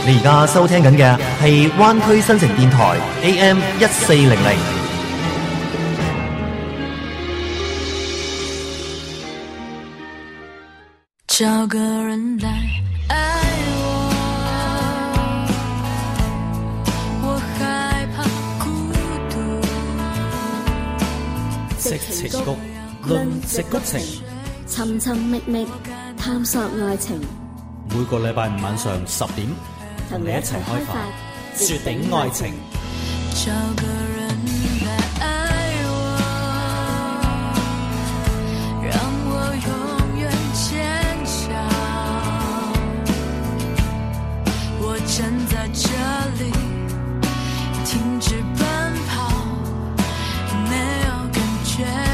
你而家收聽緊嘅係灣區新城電台 AM 1400。 找个人来爱我害怕孤獨。 矽情谷，論矽谷情， 尋尋覓覓探索愛情。 每個禮拜五晚上10點，同你一齊開發絕頂愛情。 找個人來愛我，讓我永遠堅強。我站在這裡，停止奔跑，沒有感覺。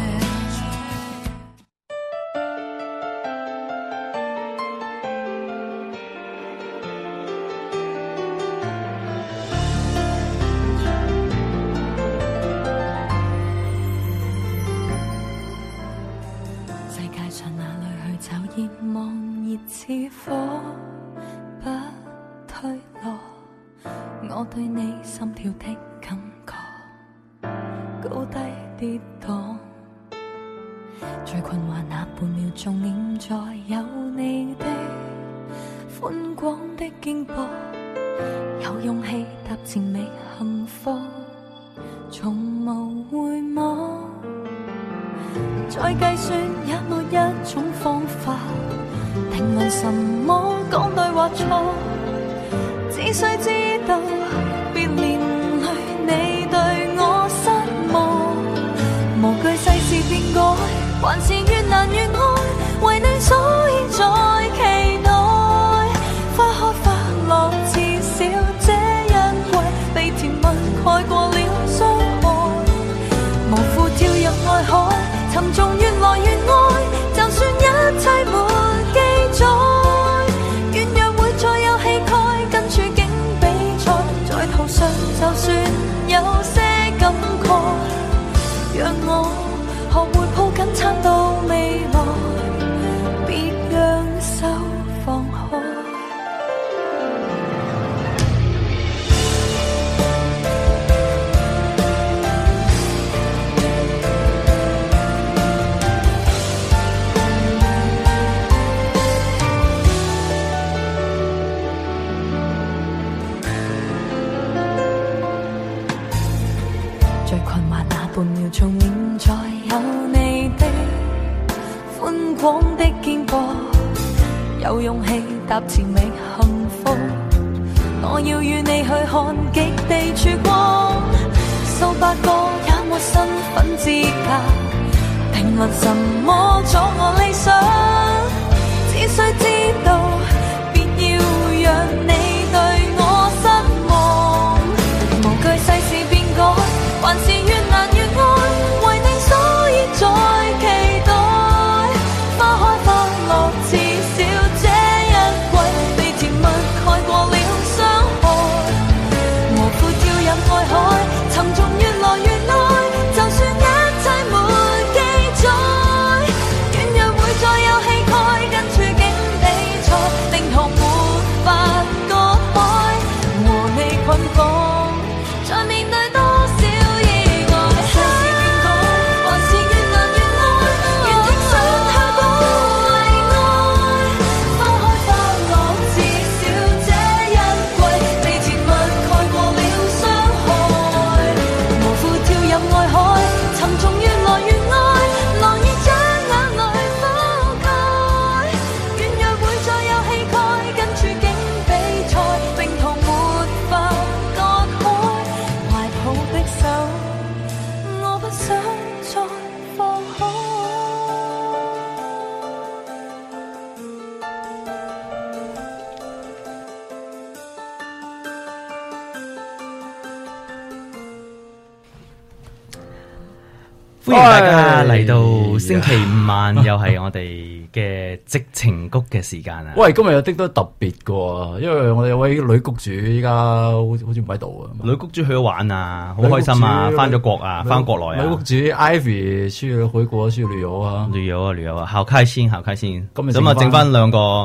似火不退落，我對你心跳的感覺高低跌宕，最困惑那半秒鐘念在有你的寬廣的肩膊，有勇氣踏前覓幸福，從無回望，再計算也沒一種方法評論什麼講對或錯，只需知道別年裏你對我失望，無懼世事變改，還是越難越愛，為你所以在期待，花開花落至少這一季，被甜蜜蓋過了傷害，無負跳入愛海，沉重越來越愛，就算一切沒願若會再有氣概，跟處境比賽，在途上就算有些感慨，讓我學會抱緊撐到未來，別讓手放開。半秒鐘念在有你的寬廣的肩膊，有勇氣踏前覓幸福，我要與你去看極地曙光，數百個也沒身份資格評論什麼阻我理想，只需知道別要讓你對我失望，無懼世事變改，還是越難越愛，為你所以在期待，花開花落至少這一季，被甜蜜蓋過了傷害，無負跳入愛海，沉重越來越愛，就算一切沒記載，願若會再有氣概，跟處境比賽，定途沒法割開，和你捆綁，在面對多少歡迎大家嚟到星期五晚，又係我哋嘅矽情谷嘅時間啊！ 喂，今日有啲都特別嘅，因為我哋有位女谷主依家好似唔喺度啊！ 女谷主去咗玩啊，好開心啊，翻咗國啊，翻國內啊！ 女谷主 Ivy 去回國去旅遊啊， 旅遊啊，好開心，好開心！ 咁啊， 剩翻兩個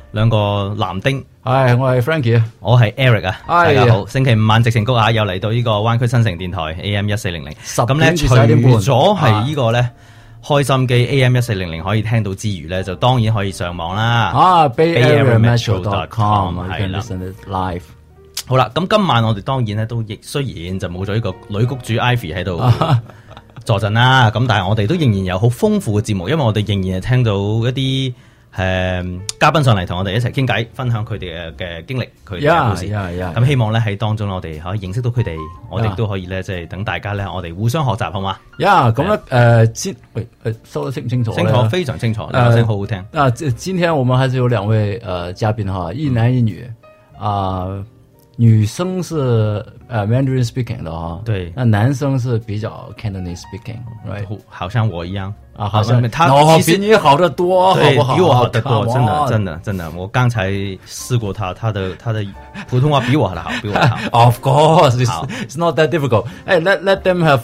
兩個男丁。 係，我係 Frankie， 我係 Eric 啊， 大家好。星期五晚矽情谷啊，又嚟到呢個灣區新城電台 AM 1400。咁咧，除咗係呢個咧開心機 AM 1400可以聽到之餘咧，就當然可以上網啦。 BayAreaMetro.com 係啦 ，live。 好啦，咁今晚我哋當然咧都亦雖然就冇咗呢個女谷主 Ivy 喺度坐陣啦，咁但係我哋都仍然有好豐富嘅節目，因為我哋仍然係聽到一啲嘉賓上嚟同我哋一齊傾偈，分享佢哋嘅經歷，佢哋嘅故事。咁希望咧喺當中我哋可以認識到佢哋，我哋都可以咧即係等大家咧，我哋互相學習，好嘛？ 咁咧收得清唔清楚？ 清楚，非常清楚，把聲好好聽。 今天我們還是有兩位嘉賓哈，一男一女女生是Mandarin speaking 的哈， 對， 那男生是比較 Cantonese speaking，right？ 好像我一樣啊，好像他比你好得多， 對， 好不好？ 比我好得多，真的，我剛才試過他的普通話比我好，比我好。 Of course, it's not that difficult. Hey, let them have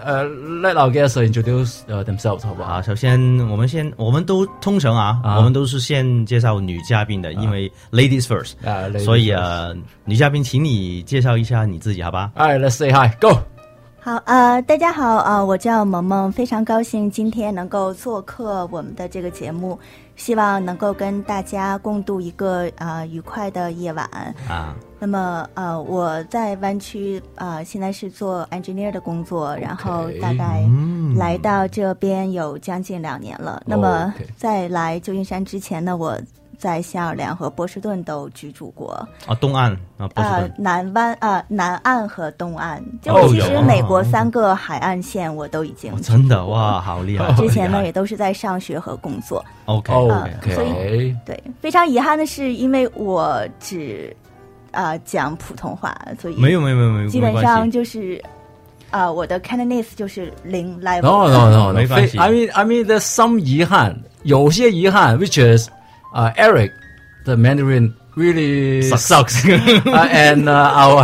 let our guests introduce themselves， 好不好？ 首先我們都通常我們都是先介紹女嘉賓的，因為 ladies first，所以女嘉賓，請你介紹一下你自己，好吧 ？Let's say hi, go。 好，大家好，我叫萌萌，非常高興今天能夠做客我們的這個節目，希望能夠跟大家共度一個愉快的夜晚。那麼我在灣區現在是做 engineer 的工作，然後大概來到這邊有將近2年了。那麼在來舊金山之前呢，我在新奧爾良和波士頓都居住過。 東岸波士頓南岸和東岸，就其實美國3個海岸線我都已經真的哇，好厲害！ 之前呢也都是在上學和工作。 OK， 所以對，非常遺憾的是，因為我只講普通話，所以沒有， 基本上就是我的 Cantonese 就是0 level。 No， 沒關係。 I mean there's some 遺憾，有些遺憾 ，which is Eric the Mandarin really sucks and our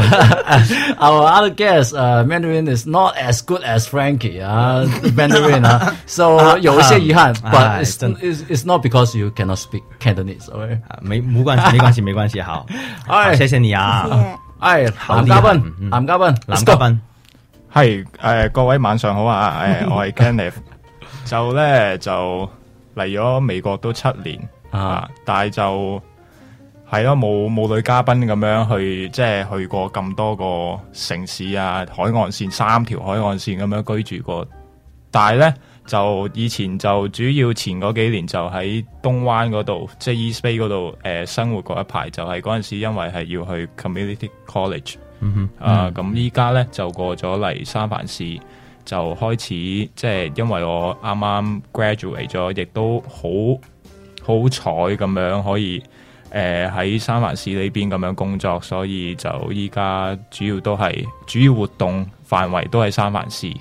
other guest Mandarin is not as good as Frankie Mandarin so 有一些遺憾 but it's not because you cannot speak Cantonese， okay？ 沒關係，好，謝謝你啊， 男嘉賓， 係各位晚上好啊，我係 Kenneth， 就嚟咗美國都7年。但係就係咯，冇女嘉賓咁樣去，即係去過咁多個城市啊，海岸線3條海岸線咁樣居住過。但係咧就以前就主要前嗰幾年就喺東灣嗰度，即係 East Bay 嗰度生活過一排。就係嗰陣時因為係要去 Community College， 咁依家咧就過咗嚟三藩市，就開始即係因為我啱啱 graduate 咗，亦都好彩咁樣可以喺三藩市呢邊咁樣工作，所以就依家主要活動範圍都係三藩市。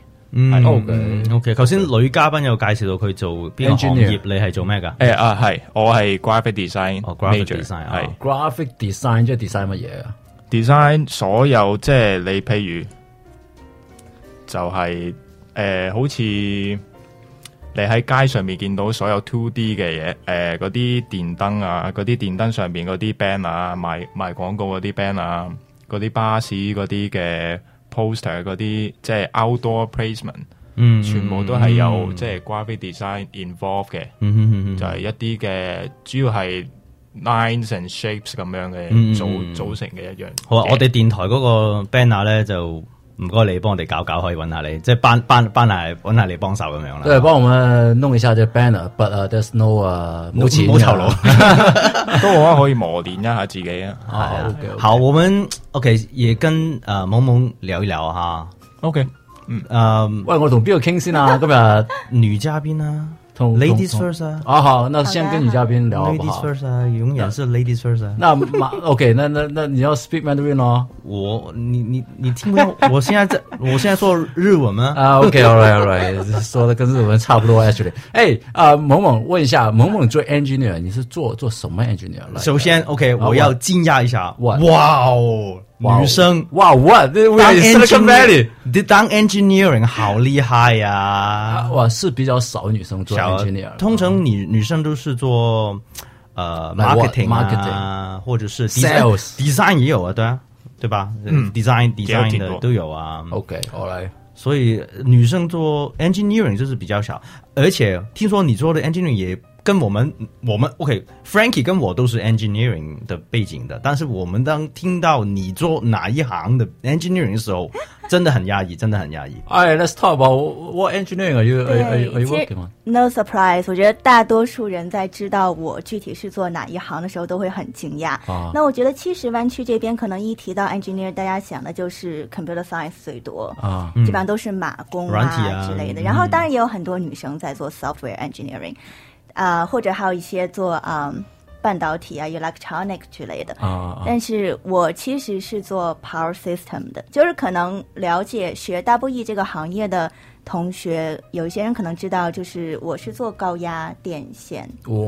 OK， 頭先女嘉賓有介紹到佢做邊個行業，你係做咩㗎？ 係我係 graphic design，graphic design 係 graphic design 即係 design 乜嘢啊 ？design 所有即係你譬如就係好似。你喺街上面見到所有 2D 嘅嘢，嗰啲電燈啊，嗰啲電燈上面嗰啲 banner 啊，賣廣告嗰啲 banner 啊，嗰啲巴士嗰啲嘅 poster 嗰啲，即係 outdoor placement，全部都係有即係 graphic design involved 嘅，就係一啲嘅主要係 lines and shapes 咁樣嘅組成嘅一樣。 好啊，我哋電台嗰個 banner 咧就。唔該，你幫我哋搞，可以揾下你，即係搬嚟揾下你幫手咁樣啦。 對，幫我們弄一下這 banner，but there's no 冇錢冇酬勞， 都好可以磨練一下自己啊。 好，我們 OK 也跟萌萌聊一聊哈。 OK， 喂，我同邊個傾先啊？今日女嘉賓啊。Ladies first 啊！ 好，那先跟女嘉賓聊好不好 ？Ladies first 啊，永遠是 Ladies first 啊。 那OK，那你要 speak Mandarin 咯？ 你聽不懂？我現在說日文嗎 ？OK，all right，說的跟日文差不多 actually。萌萌問一下，萌萌做 engineer， 你是做什麼 engineer？ 首先 OK， 我要驚訝一下，哇哦！女生哇 ，what？ 當 engineering 好厲害呀！ 哇，是比較少女生做 engineer， 通常女生都是做 marketing 啊，或者是 design 也有啊，对吧？design 的都有啊。 OK， 好来。 所以女生做 engineering 就是比较少，而且听说你做的 engineering 也跟我们 OK，Frankie 跟我都是 engineering 的背景的，但是我们当听到你做哪一行的 engineering 的时候，真的很压抑，真的很压抑。 Alright, let's talk about what engineering are you working on? No surprise， 我觉得大多数人在知道我具体是做哪一行的时候都会很惊讶。那我觉得70湾区这边可能一提到 engineer， 大家想的就是 computer science 最多基本上都是码工啊之类的。然后当然也有很多女生在做 software engineering。或者还有一些做半导体啊 electronic 之类的但是我其实是做 power system 的，就是可能了解学 WE 这个行业的同学，有一些人可能知道，就是我是做高压电线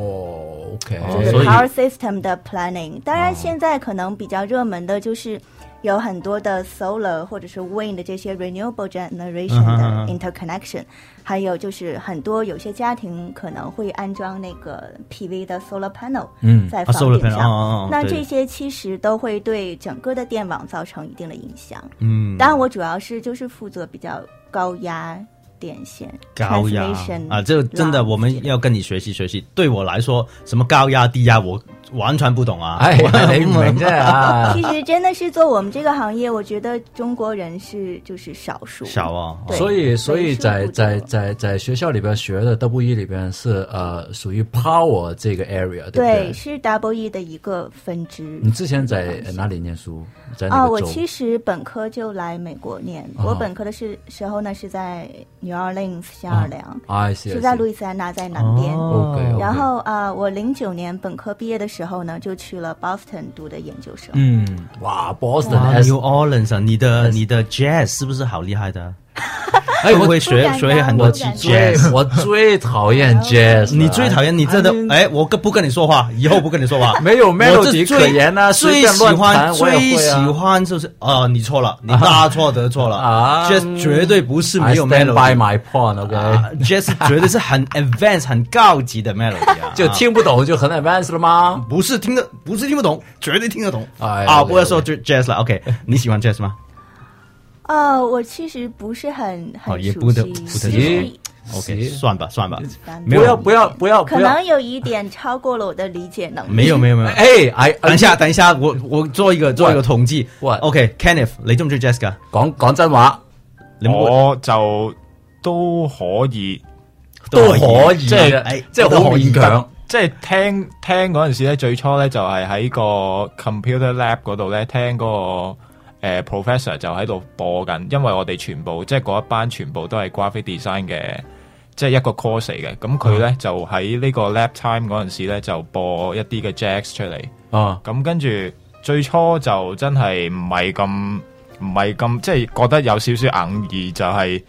OK， 就是 power system 的 planning。当然现在可能比较热门的就是有很多的 solar 或者是 wind 的这些 renewable generation 的 interconnection，还有就是很多有些家庭可能会安装那个 PV 的 solar panel 在房顶上，那这些其实都会对整个的电网造成一定的影响。当然我主要是就是负责比较高压电线， 高压啊，这个真的我们要跟你学习学习。对我来说，什么高压低压我完全不懂啊！ 你唔明啫啊！ 其实真的是做我们这个行业，我觉得中国人就是少数。 少啊！ 所以在学校里边学的 WE 里边是属于 power 这个 area， 对不对？ 对，是 WE 的一个分支。 你之前在哪里念书？在哪个州？ 我其实本科就来美国念，我本科的时候呢是在 New Orleans 新奥尔良，是在路易斯安那在南边。然后我09年本科毕业的时候呢，就去了 Boston 读的研究生。 哇 ，Boston New Orleans 啊，你的 jazz 是不是好厉害的？会不会学很多 jazz？ 我最讨厌 jazz， 你最讨厌你真的我不跟你说话，以后不跟你说话， 没有 melody 可言啊， 最喜欢就是你错了，你大错特错了jazz 绝对不是没有 melody。 I stand by my point，OK，jazz 绝对是很 advanced 很高级的 melody 啊， 就听不懂就很 advanced 了吗？ 不是听不懂，绝对听得懂不要说 jazz 了 ，OK， 你喜欢 jazz 吗？ 我其实不是很也熟悉 ，OK， 算吧， 不要， 可能有一点超过了我的理解能力。 没有，等一下，我做一个统計。OK，Kenneth， 你中唔中意 Jessica？ 講真話， 我就都可以， 即係好勉強。 即係聽嗰陣時咧，最初咧就係喺個 computer lab 嗰度咧聽嗰個。professor 就喺度播緊，因為我哋全部即係嗰一班全部都係 graphic design 嘅，即係一個 course 嚟嘅。咁佢咧就喺呢個 lab time 嗰陣時咧就播一啲嘅 jazz 出嚟。咁跟住最初就真係唔係咁，即係覺得有少少硬意，就係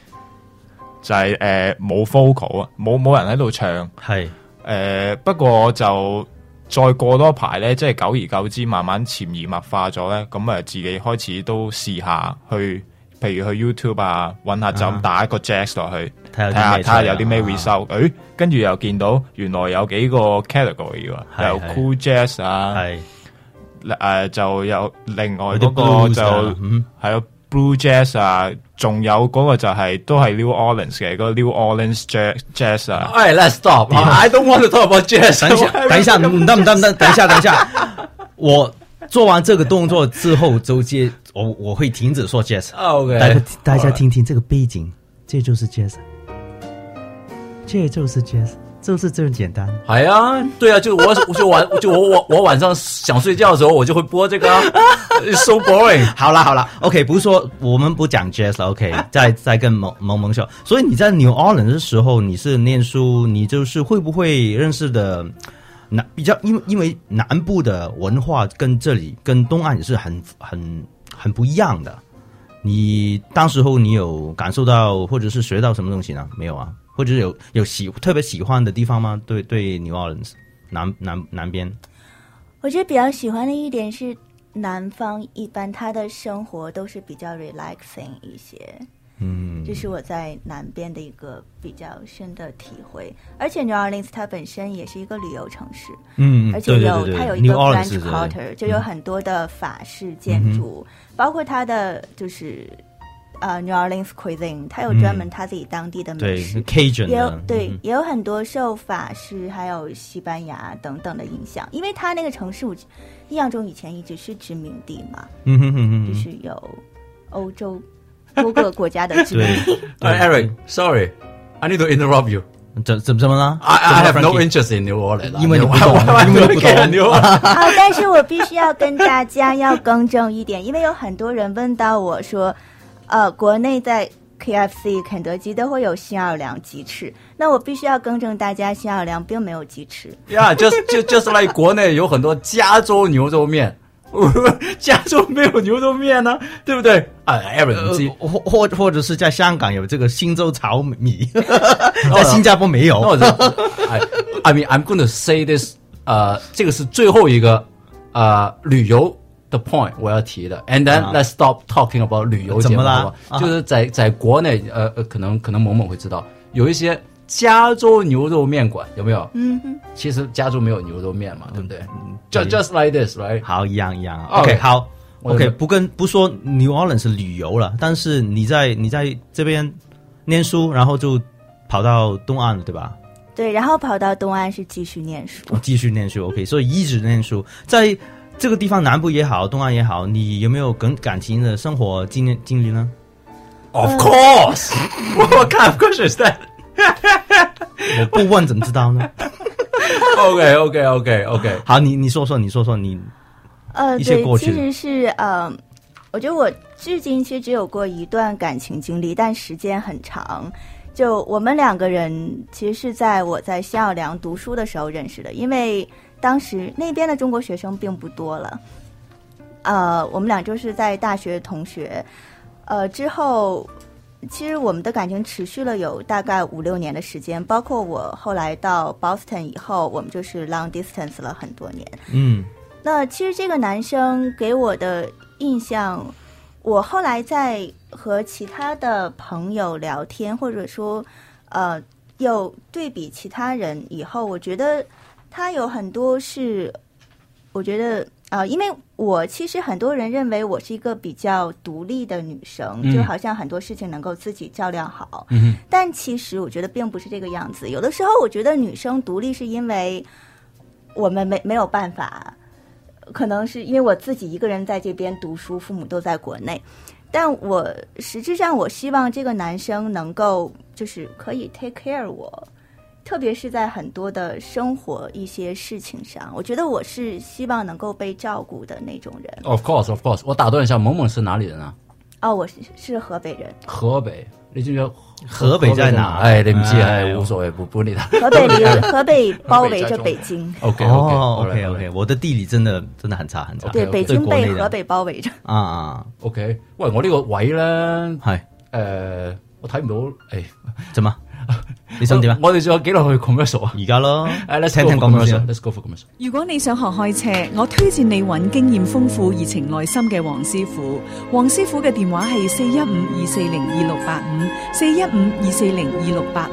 冇 vocal 啊，冇人喺度唱。 係不過就。再過多排咧，即係久而久之，慢慢潛移默化咗咧，咁自己開始都試下去，譬如去 YouTube 啊，揾下就咁打一個 jazz 落去，睇下有啲咩 result。跟住又見到原來有幾個 category 喎，有 cool jazz 啊，就有另外嗰個就係咯 blue jazz 啊，仲有嗰個就都係 New Orleans 嘅嗰個 New Orleans jazz 啊。 Let's stop. I don't want to talk about jazz. 等一下，等一下，我做完这个动作之后，我会停止说 jazz。 OK， 大家听听这个背景，这就是 jazz， 这就是 jazz。就是这么简单。 係啊，对啊，就我晚上想睡觉的时候，我就会播这个，so boring。 好啦 ，OK， 不是说我们不讲 jazz 了 ，OK， 再跟萌秀。所以你在 New Orleans 的时候，你是念书，你就是会不会认识的比较，因为南部的文化跟这里跟东岸也是很不一样的。你当时候你有感受到或者是学到什么东西呢？没有啊？或者有特别喜欢的地方吗？对 New Orleans 南边， 我觉得比较喜欢的一点是南方一般他的生活都是比较 relaxing 一些。 这是我在南边的一个比较深的体会。而且 New Orleans 它本身也是一个旅游城市，而且它有一个 French Quarter， 就有很多的法式建筑，包括它的就是New Orleans cuisine， 它有专门它自己当地的美食， 对 Cajun 也有对，也有很多受法式还有西班牙等等的影响，因为它那个城市我印象中以前一直是殖民地嘛，就是有欧洲多个国家的殖民地。 Eric, sorry, I need to interrupt you. 怎么了 I have no interest in New Orleans. 因为你不懂，因为你不懂。 但是我必须要跟大家要更正一点，因为有很多人问到我说，国内在 KFC 肯德基都会有新奥尔良鸡翅，那我必须要更正大家，新奥尔良并没有鸡翅。 Yeah, just like 国内有很多加州牛肉面。加州没有牛肉面呢，对不对？Aaron 不知， 或者是在香港有这个新州炒米，在新加坡没有。 I mean, I'm going to say this， 这个是最后一个旅游的 point 我要提的。And then let's stop talking about 旅游节目，好吧？就是在国内，可能萌萌会知道，有一些加州牛肉面馆有没有？其实加州没有牛肉面嘛，对不对？Just like this, right？ 好，一样。OK， 好 ，OK， 不说 New Orleans 是旅游了，但是你在这边念书，然后就跑到东岸了，对吧？ 对，然后跑到东岸是继续念书。 继续念书 ，OK， 所以一直念书，在这个地方南部也好，东岸也好，你有没有跟感情的生活经历呢 ？Of course， What kind of question is that？ 我不问怎么知道呢 ？OK， 好，你说说你一些过去。 对，其实是我觉得我至今其实只有过一段感情经历，但时间很长。就我们两个人其实是在我在新奥尔良读书的时候认识的，因为当时那边的中国学生并不多了。我们俩就是在大学同学，之后。其实我们的感情持续了有大概5-6年的时间，包括我后来到 Boston 以后，我们就是 long distance 了很多年。那其实这个男生给我的印象，我后来在和其他的朋友聊天，或者说又对比其他人以后，我觉得他有很多是，我觉得因为我其实很多人认为我是一个比较独立的女生，就好像很多事情能够自己照料好。但其实我觉得并不是这个样子。有的时候我觉得女生独立是因为我们没有办法，可能是因为我自己一个人在这边读书，父母都在国内。但我实质上我希望这个男生能够就是可以 take care 我。特别是在很多的生活一些事情上，我觉得我是希望能够被照顾的那种人。 Of course， 我打断一下，萌萌是哪里人啊？ 我是河北人。 河北，你知道河北在哪？ 你唔知无所谓，不理他。 河北包围着北京。 OK， 我的地理真的很差。 对，北京被河北包圍着。 OK， 喂，我呢個位咧係我睇唔到， 怎麼？你想點啊？ 我哋仲有幾耐去 commercial 啊？ 而家咯 ，Let's 聽 commercial。Let's go for commercial。 如果你想學開車，我推薦你揾經驗豐富、熱情內心嘅黃師傅。黃師傅嘅電話係415-240-2685，415-240-2685。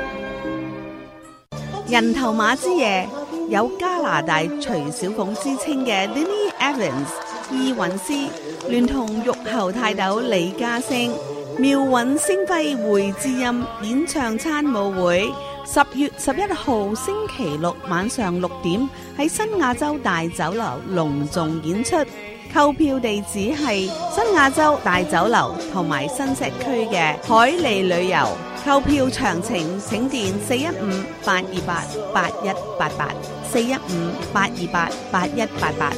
人頭馬之夜有加拿大徐小鳳之稱嘅 Lily Evans 意韻師，聯同玉后泰斗李嘉升。妙韻星輝會之音演唱餐舞會10月11號星期六晚上6點喺新亞洲大酒樓隆重演出，購票地址係新亞洲大酒樓同埋新石區嘅海利旅遊，購票詳情請電415-828-8188，415-828-8188。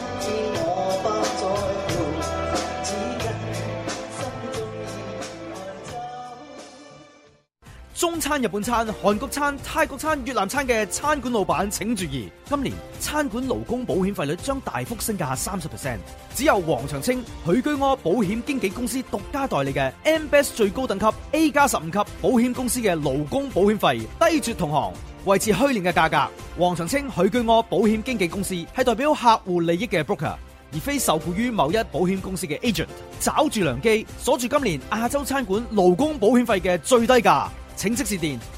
中餐、日本餐、韓國餐、泰國餐、越南餐嘅餐館老闆請注意，今年餐館勞工保險費率將大幅升價30%，只有黃長青、許居柯保險經紀公司獨家代理嘅 MBEST 最高等級 A+15 級保險公司嘅勞工保險費低絕同行，維持去年嘅價格。黃長青、許居柯保險經紀公司係代表客戶利益嘅 broker。 而非受雇於某一保險公司嘅 agent。找住良機，鎖住今年亞洲餐館勞工保險費嘅最低價，請即時電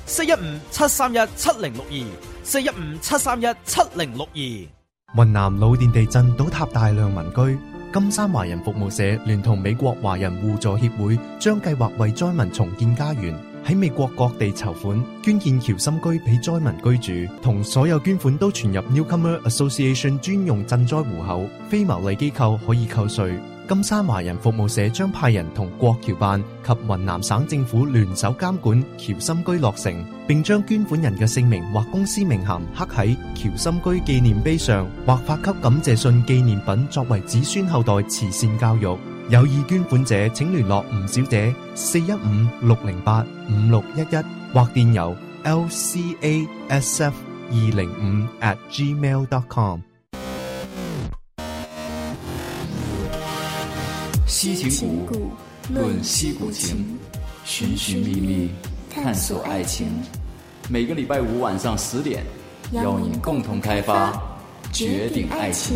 415-731-7062，415-731-7062。 雲南魯甸地震倒塌大量民居，金山華人服務社聯同美國華人互助協會將計劃為災民重建家園，喺美國各地籌款捐建僑心居俾災民居住，同所有捐款都存入 Newcomer Association 專用賑災戶口，非牟利機構可以扣稅。金山華人服務社將派人同國僑辦及雲南省政府聯手監管僑心居落成，並將捐款人嘅姓名或公司名銜刻喺僑心居紀念碑上，或發給感謝信紀念品作為子孫後代慈善教育。有意捐款者請聯絡吳小姐415-608-5611或電郵 lcasf205@gmail.com。 西情谷，论西谷情，寻寻觅觅，探索爱情。每个礼拜五晚上10点，邀您共同开发绝顶爱情。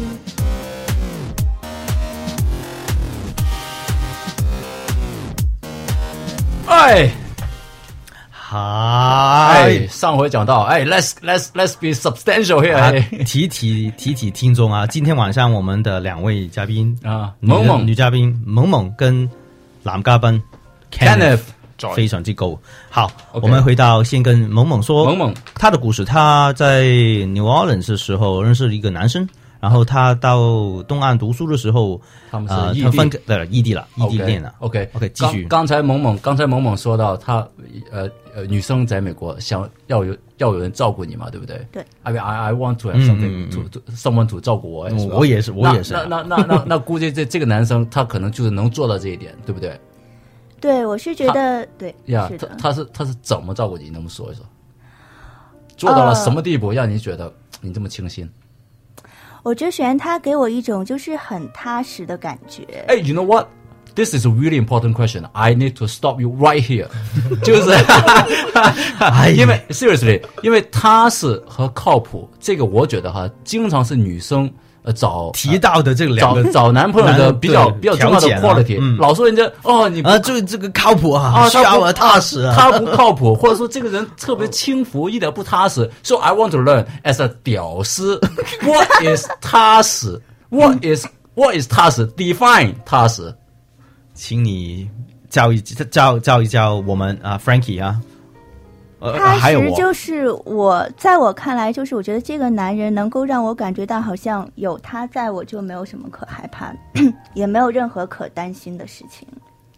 嗨，上回讲到，let's be substantial here。 提听众啊，今天晚上我们的2位嘉宾啊，女嘉宾萌萌跟男嘉宾 Kenneth 非常之高。好，我们回到先跟萌萌说，萌萌她的故事，她在 New Orleans 的时候认识一个男生。然后他到东岸读书的时候， 他们是异地了， 异地恋了。 OK， 继续。 刚才萌萌说到他女生在美国想要有人照顾你嘛，对不对？ 对。 I want to have someone to 照顾我。 我也是。 那估计这个男生他可能就是能做到这一点，对不对？ 对，我是觉得对。 呀，他是怎么照顾你？能不能说一说？做到了什么地步，让你觉得你这么倾心？ 我觉得首先他给我一种就是很踏实的感觉。 You know what? This is a really important question. I need to stop you right here. 就是因为 seriously， 因为踏实和靠谱，这个我觉得哈，经常是女生提到的这个两个找男朋友的比较重要的 quality。老说人家你这个靠谱啊，需要踏实啊， 他不靠谱，或者说这个人特别轻浮，一点不踏实。So I want to learn as a 屌丝 ，what is 踏实 ？What is 踏实 ？Define 踏实， 请你教一教我们啊 ，Frankie 啊。 踏实就是在我看来，就是我觉得这个男人能够让我感觉到好像有他在，我就没有什么可害怕也没有任何可担心的事情。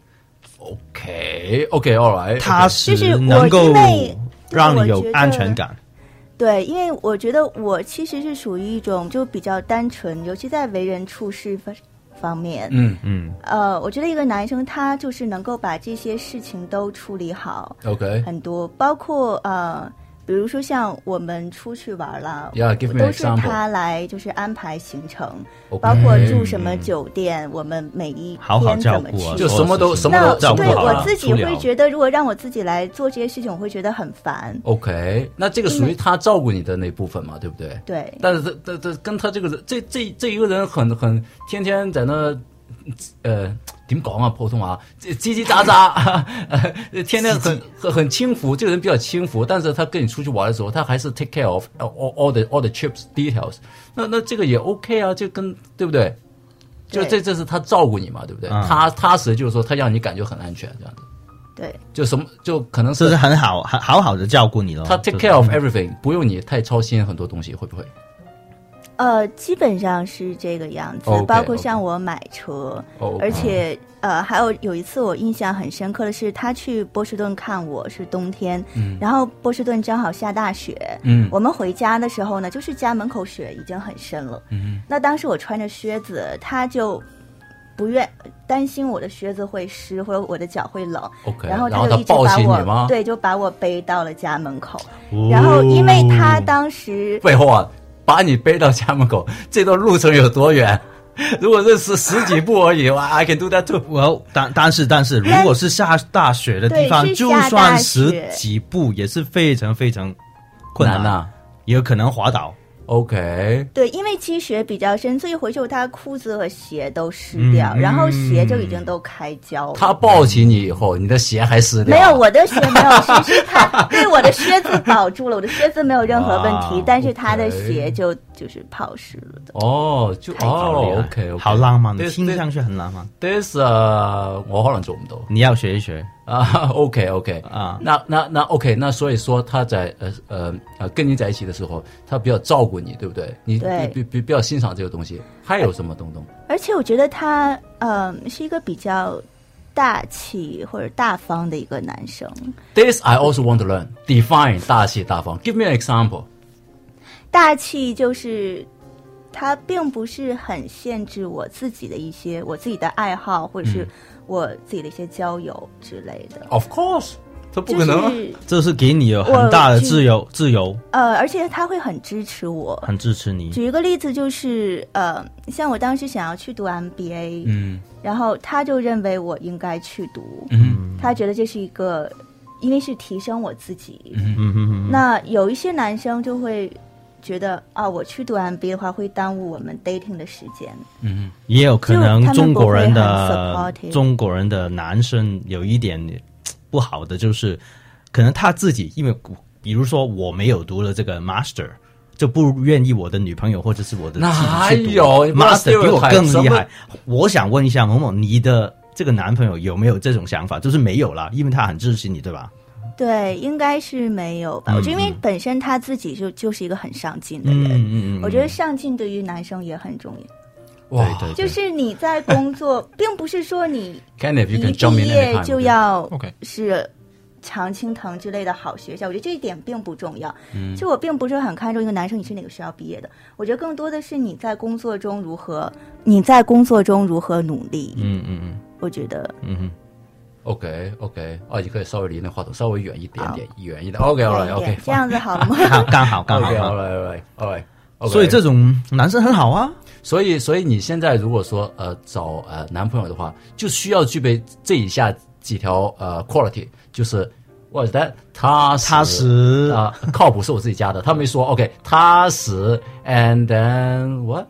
OK，all right， 踏实能够让你有安全感。 对，因为我觉得我其实是属于一种就比较单纯，尤其在为人处事方面，我觉得一个男生他就是能够把这些事情都处理好 ，OK， 很多，包括比如说像我们出去玩了， 都是他来就是安排行程，包括住什么酒店，我们每一天怎么去， 就什么都照顾对我自己会觉得，如果让我自己来做这些事情，我会觉得很烦。 OK， 那这个属于他照顾你的那部分嘛，对不对？ 对。 但是这跟他这个这一个人很天天在那点講啊？普通話叽叽喳喳，天天很輕浮。這個人比較輕浮，但是他跟你出去玩的時候，他還是 take care of all the trips details。那這個也 OK 啊，就跟對不對？就這是他照顧你嘛，對不對？他踏實就是說他讓你感覺很安全，這樣子。 對， 就什麼就可能是很好的照顧你咯。 他 take care of everything，不用你太操心很多東西，會不會？ 基本上是这个样子，包括像我买車，而且还有一次我印象很深刻的是，他去波士顿看我是冬天，然后波士顿正好下大雪，我们回家的时候呢，就是家门口雪已经很深了，那当时我穿着靴子，他就担心我的靴子会湿或者我的脚会冷，然后他就一直把我背到了家门口，然后因为他当时废话。把你背到家门口，这段路程有多远？如果是10幾步而已 ，I can do that too。 但是，如果是下大雪的地方，就算10幾步也是非常非常困難啊， 也有可能滑倒。 OK， 对，因为积雪比较深，所以回去他裤子和鞋都湿掉，然后鞋就已经都开胶了。 他抱起你以后，你的鞋还湿掉？ 没有，我的鞋没有湿，是他对我的靴子保住了，我的靴子没有任何问题，但是他的鞋就是泡湿了的。 哦，就哦 ，OK， 好浪漫，听上去很浪漫。 This 我可能做唔到， 你要学一学啊。OK 啊， 那 OK， 那所以说他在跟你在一起的时候，他比较照顾你，对不对？你比较欣赏这个东西。还有什么东东？ 而且我觉得他是一个比较大气或者大方的一个男生。 This I also want to learn. Define 大气大方。Give me an example. 大气就是他并不是很限制我自己的爱好，或者是我自己的一些交友之类的。 Of course， 这不可能， 这是给你有很大的自由。 而且他会很支持我， 很支持你。 举一个例子，就是像我当时想要去读 MBA，然后他就认为我应该去读，他觉得这是一个，因为是提升我自己。那有一些男生就会觉得我去读 MBA 的话会耽误我们 dating 的时间。 也有可能中国人的男生有一点不好的，就是可能他自己，因为比如说我没有读了这个 master， 就不愿意我的女朋友或者是我的妻子去读 master， 比我更厉害。我想问一下萌萌，你的这个男朋友有没有这种想法？就是没有啦，因为他很支持你，对吧？ 对，应该是没有吧。我觉得因为本身他自己就是一个很上进的人。我觉得上进对于男生也很重要。 对， 就是你在工作并不是说你一毕业就要是常青藤之类的好学校，我觉得这一点并不重要。就我并不是很看重一个男生你是哪个学校毕业的，我觉得更多的是你在工作中如何努力。我觉得 OK， 你可以稍微离那话筒稍微远一点点，远一点。OK， 这样子好吗？ 刚好。 OK， 所以这种男生很好啊。 所以你现在如果说找男朋友的话，就需要具备这以下几条quality， 就是What is that？ 踏实靠谱是我自己加的，他没说 OK， 踏实 and then what？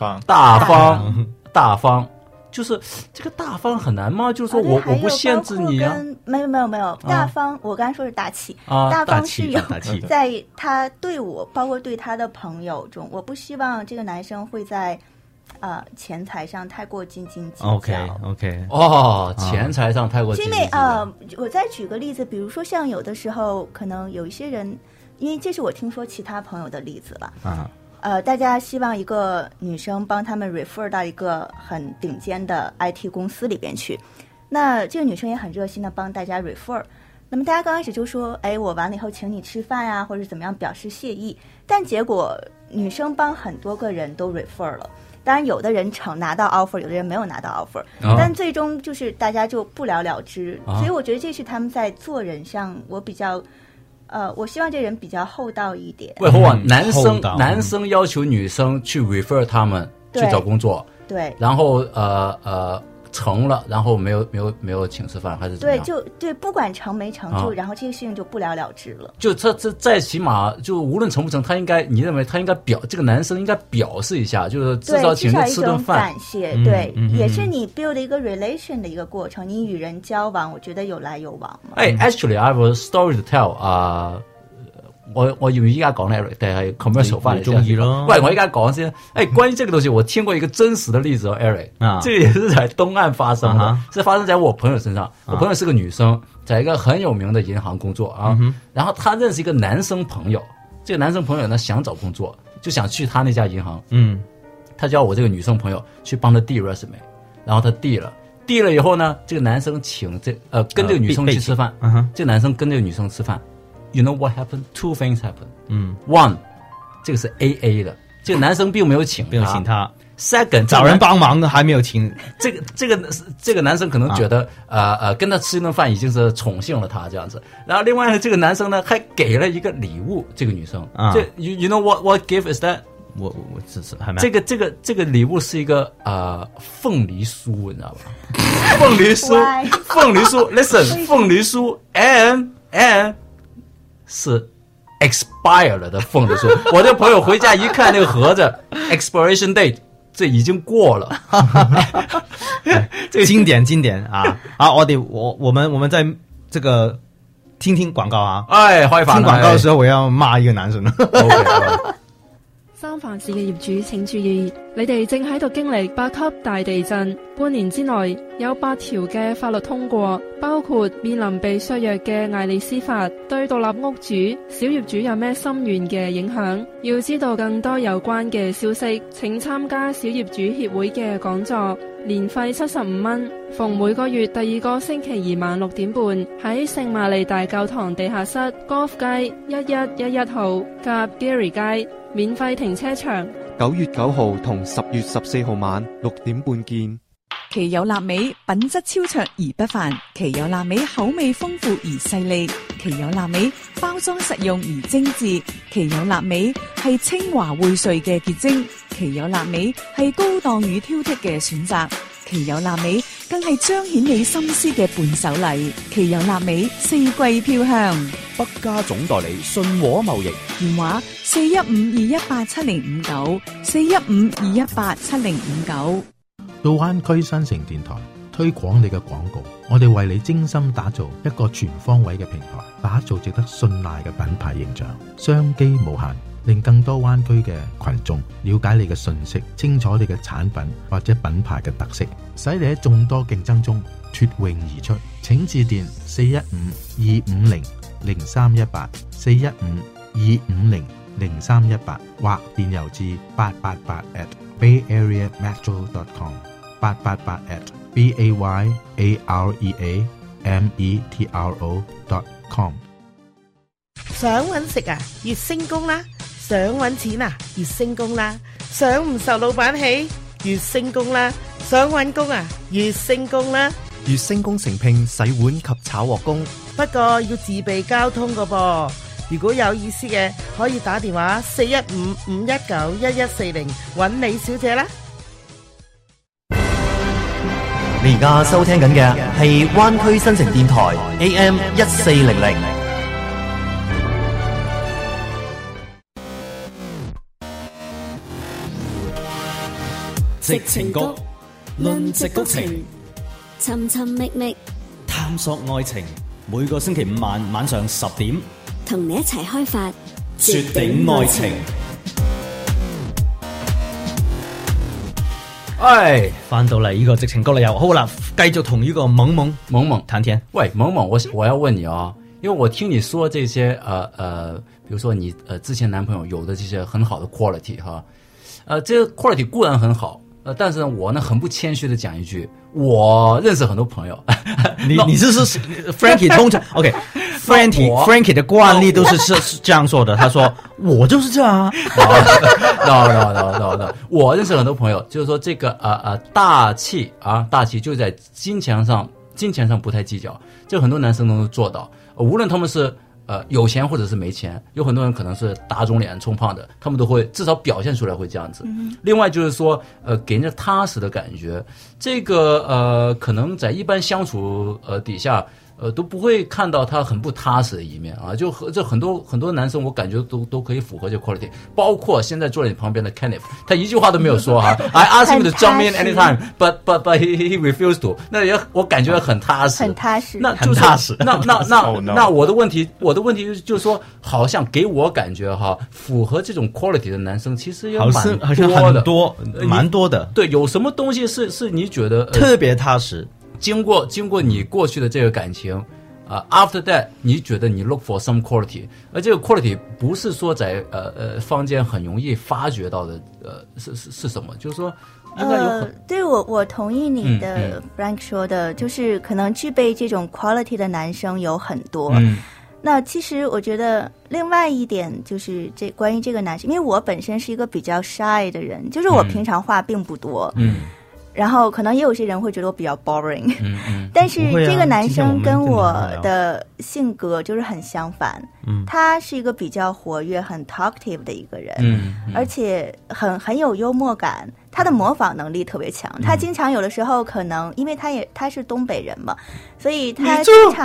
大方。就是这个大方很难吗？就是说我不限制你啊。 没有，大方我刚才说是大气，大方是有在他对我，包括对他的朋友中，我不希望这个男生会在钱财上太过斤斤计较。 OK， 钱财上太过斤斤计较。 因为我再举个例子，比如说像有的时候可能有一些人，因为这是我听说其他朋友的例子了大家希望一个女生帮他们 refer 到一个很顶尖的 IT 公司里边去，那这个女生也很热心的帮大家 refer， 那么大家刚开始就说我完了以后请你吃饭啊，或者怎么样表示谢意，但结果女生帮很多个人都 refer 了，当然有的人拿到 offer， 有的人没有拿到 offer，但最终就是大家就不了了之所以我觉得这是他们在做人上我希望这人比较厚道一点。 男生要求女生去 refer 他们去找工作， 对， 然后成了，然后没有请吃饭还是怎么样？ 对，不管成没成然后这个事情就不了了之了。 就这再起码就无论成不成，你认为他应该这个男生应该表示一下，就是至少请他吃顿饭， 感谢，对，也是你 build 一个 relation 的一个过程，你与人交往，我觉得有来有往嘛。 Actually I have a story to tell 我要唔要依家講咧，定係 commercial 翻嚟中意咯？ 喂，我依家講先。關於這個東西，我聽過一個真實的例子Eric，這個也是在東岸發生的，是發生在我朋友身上。我朋友是個女生，在一個很有名的銀行工作然後她認識一個男生朋友，這個男生朋友呢想找工作，就想去他那家銀行。他叫我這個女生朋友去幫他遞 resume， 然後他遞了以後呢，這個男生跟這個女生去吃飯，這個男生跟這個女生吃飯。You know what happened? Two things happened. One， 這個是 AA 的，這個男生並沒有請他。Second， 找人幫忙的還沒有請。 這個男生可能覺得跟他吃一頓飯已經是寵幸了他這樣子。然後另外呢，這個男生呢還給了一個禮物，這個女生。You know what gift is that？ 我還沒。 這個禮物是一個鳳梨酥，你知道吧？鳳梨酥 ，Listen， 鳳梨酥 and 是 expire 了的奉的书。我的朋友回家一看那个盒子 expiration date， 这已经过了。 这个经典啊！好，我们在这个听广告啊。 哎，開飯。 聽廣告嘅時候，我要罵一個男生。 Okay, 三藩市嘅業主請注意，你哋正喺度經歷8級大地震，半年之內有8條嘅法律通過，包括面臨被削弱嘅艾利斯法，對獨立屋主、小業主有咩深遠嘅影響。要知道更多有關嘅消息，請參加小業主協會嘅講座，年費75蚊，逢每個月第2個星期二晚6點半喺聖瑪利大教堂地下室 Golf 街1111號及 Gary 街。免費停車場 9月9號同10月14號晚6點半見。 奇有臘味品質超卓而不凡，奇有臘味口味豐富而細膩，奇有臘味包裝實用而精緻，奇有臘味係清華薈萃嘅結晶，奇有臘味係高檔與挑剔嘅選擇，奇有臘味更係彰顯你心思嘅伴手禮，奇有臘味四季飄香。 北家總代理信和貿易， 電話415-218-7059，415-218-7059。 到灣區新城電台推廣你嘅廣告，我哋為你精心打造一個全方位嘅平台，打造值得信賴嘅品牌形象，商機無限，令更多灣區嘅群眾了解你嘅信息，清楚你嘅產品或者品牌嘅特色，使你喺眾多競爭中脫穎而出。請致電415-250-0318 415-250-0318或電郵至888@bayareametro.com 888@bayareametro.com。 想搵食啊，月升工啦；想搵錢啊，月升工啦；想唔受老闆氣，月升工啦；想搵工啊，月升工啦。 月升工承聘洗碗及炒鑊工， 不過要自備交通㗎噃。如果有意思嘅，可以打電話415-519-1140搵李小姐啦。 你而家收聽緊嘅係灣區新城電台 AM 1400。 矽情谷，論矽谷情， 尋尋覓覓， 探索愛情。每個星期5晚上10點， 同你一齊開發絕頂愛情。 哎，翻到嚟呢個矽情谷啦，又好啦，繼續同呢個萌萌談天。 喂，萌萌，我要問你啊，因為我聽你說這些比如說你之前男朋友有的這些很好的 quality 哈，這個 quality 固然很好。但是呢，我呢很不謙虛的講一句，我認識很多朋友。 你是 Frankie 通常 OK，Frankie 的慣例都是這樣說的。他說我就是這樣啊。 No， 我認識很多朋友，就是說這個大氣就在金錢上不太計較，這個很多男生都做到，無論他們是有錢或者是沒錢，有很多人可能是打腫臉充胖的，他們都會至少表現出來會這樣子。另外就是說給人家踏實的感覺，這個可能在一般相處底下都不會看到他很不踏實的一面啊。就很多男生我感覺都可以符合這個 quality， 包括現在坐在你旁邊的 Kenneth， 他一句話都沒有說哈。I asked him to jump in anytime, but he refused to。那也我感覺很踏實， 很踏實， 那就是踏實。那我的問題就是說，好像給我感覺哈，符合這種 quality 的男生其實也蠻多的。 對，有什麼東西是你覺得特別踏實？ 經過你過去的這個感情after that 你覺得你 look for some quality， 而這個 quality 不是說在坊間很容易發掘到的是什麼？就是說應該有對，我同意你的 Frank 說的，就是可能具備這種 quality 的男生有很多。那其實我覺得另外一點就是關於這個男生，因為我本身是一個比較 shy 的人，就是我平常話並不多。然後可能也有些人會覺得我比較 boring，但是這個男生跟我的性格就是很相反，他是一個比較活躍、很 talkative 的一個人，而且很有幽默感，他的模仿能力特別強，他經常有的時候可能因為他是東北人嘛，所以他經常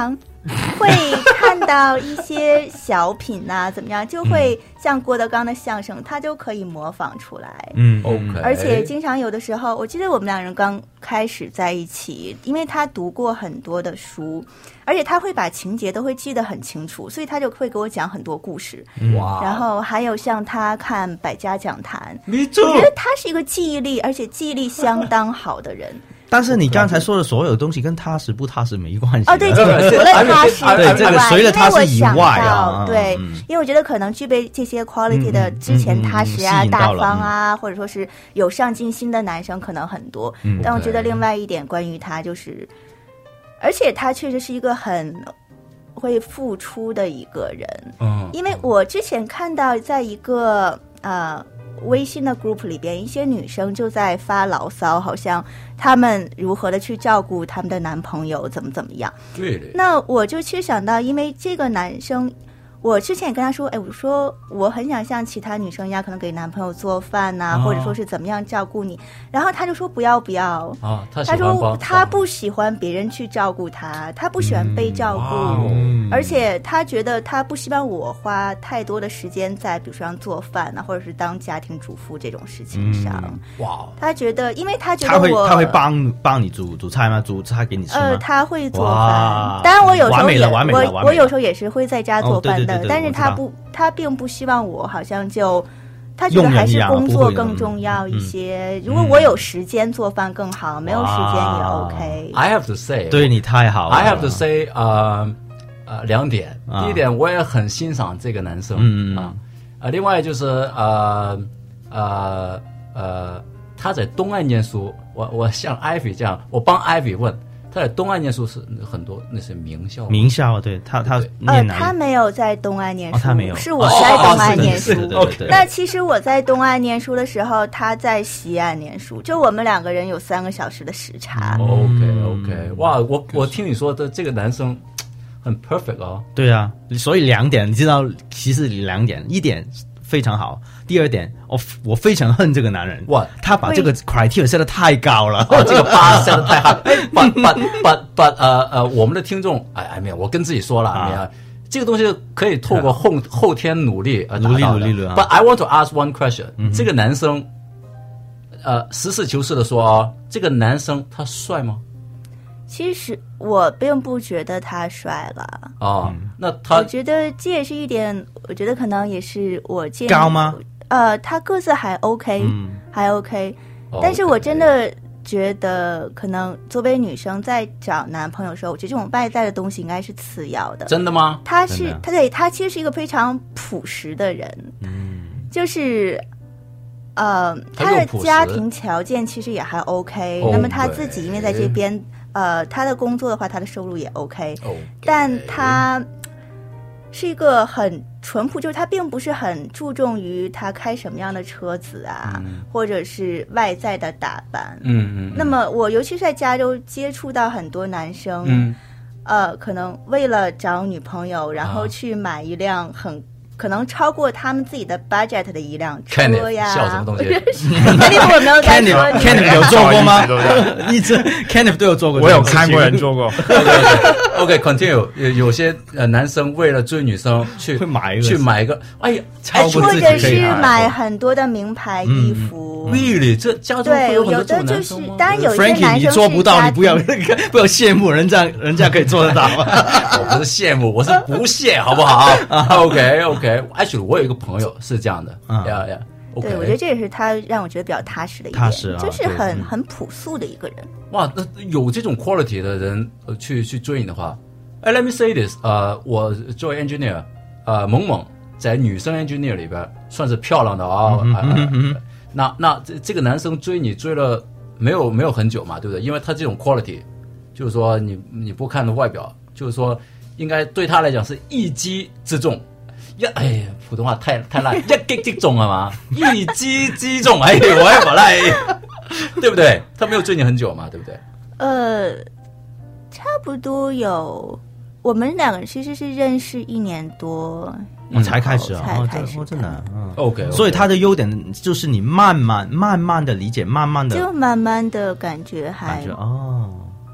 会看到一些小品啊，怎么样，就会像郭德纲的相声，他就可以模仿出来。 OK。 而且经常有的时候，我记得我们两人刚开始在一起，因为他读过很多的书，而且他会把情节都会记得很清楚，所以他就会给我讲很多故事。 哇！ 然后还有像他看百家讲坛， Me too。 我觉得他是一个记忆力，而且记忆力相当好的人。 但是你刚才说的所有东西跟踏实不踏实没关系。 哦，对，这个除了踏实以外， 对，这个随了踏实以外啊， 对，因为我觉得可能具备这些 quality 的之前踏实啊、大方啊，或者说是有上进心的男生可能很多。但我觉得另外一点关于他就是，而且他确实是一个很会付出的一个人。因为我之前看到在一个微信的 group 里边，一些女生就在发牢骚，好像她们如何的去照顾他们的男朋友，怎么样。 对的。 那我就去想到，因为这个男生，我之前也跟他说，我说我很想像其他女生一样，可能给男朋友做饭呐，或者说是怎么样照顾你。然后他就说不要啊， 他说他不喜欢别人去照顾他，他不喜欢被照顾，而且他觉得他不希望我花太多的时间在比如说像做饭啊，或者是当家庭主妇这种事情上。 哇！ 他觉得，因为他觉得他会帮你煮菜吗？煮菜给你吃吗？ 他会做饭。当然我有时候也我有时候也是会在家做饭的。但是他并不希望我好像就，他觉得还是工作更重要一些。如果我有时间做饭更好，没有时间也 OK。 I have to say， 对你太好了。 I have to say， 两点。第一点，我也很欣赏这个男生另外就是他在东岸念书，我像 Ivy 这样，我帮 Ivy 问。他在东岸念书是很多那是名校， 对他念他没有在东岸念书， 他没有， 是我在东岸念书。 对。 那其实我在东岸念书的时候，他在西岸念书，就我们两个人有3个小时的时差。 OK， 哇，我听你说的这个男生很 perfect 哦。 对啊，所以2点，你知道，其实2点，一点非常好。第二点，我非常恨这个男人，哇，他把这个 criteria 设得太高了， 这个8设得太好。but 我们的听众，没有，我跟自己说了，这个东西可以透过后天努力努力。 But I want to ask one question，这个男生，实事求是的说这个男生他帅吗？ 其实我并不觉得他帅了。 那他， 我觉得这也是一点，我觉得可能也是我见高吗？ 他个子还 OK，还 OK，但是我真的觉得，可能作为女生在找男朋友的时候，我觉得这种外在的东西应该是次要的。 真的吗？ 他其实是一个非常朴实的人，就是他的家庭条件其实也还 OK，那么他自己因为在这边。他的工作的话，他的收入也 OK， 但他是一个很淳朴，就是他并不是很注重于他开什么样的车子啊，或者是外在的打扮。那么我尤其是在加州接触到很多男生，可能为了找女朋友，然后去买一辆可能超过他们自己的 budget 的一辆车呀。 笑什么东西 ？Kenneth 我没有在说你。 Kenneth 有做过吗？一直 Kenneth 都有做过。 我有看过人做过。 OK， continue。有些男生为了追女生去买一个，哎呀， 或者是买很多的名牌衣服。 Really， 这加州会有很多这种男生吗？ 当然有一些男生 Frankie 你做不到，你不要羡慕人家可以做得到。 我不是羡慕，我是不屑，好不好？OK。Actually， 我有一个朋友是这样的， 对，我觉得这也是他让我觉得比较踏实的一点，就是很朴素的一个人。 哇，那有这种 quality 的人去追你的话，Let me say this， 我作为 engineer， 萌萌在女生 engineer 里边算是漂亮的啊。那这个男生追你追了没有很久嘛，对不对？因为他这种 quality， 就是说你不看的外表，就是说应该对他来讲是一击之中。普通话太烂，一擊即中係嘛？一擊即中，我也不賴，對不對？他沒有追你很久嘛，對不對？ 差不多有，我們兩個人其實是認識1年多， 才開始真的 ，OK。 所以他的優點就是你慢慢的理解，慢慢的就慢慢的感覺還。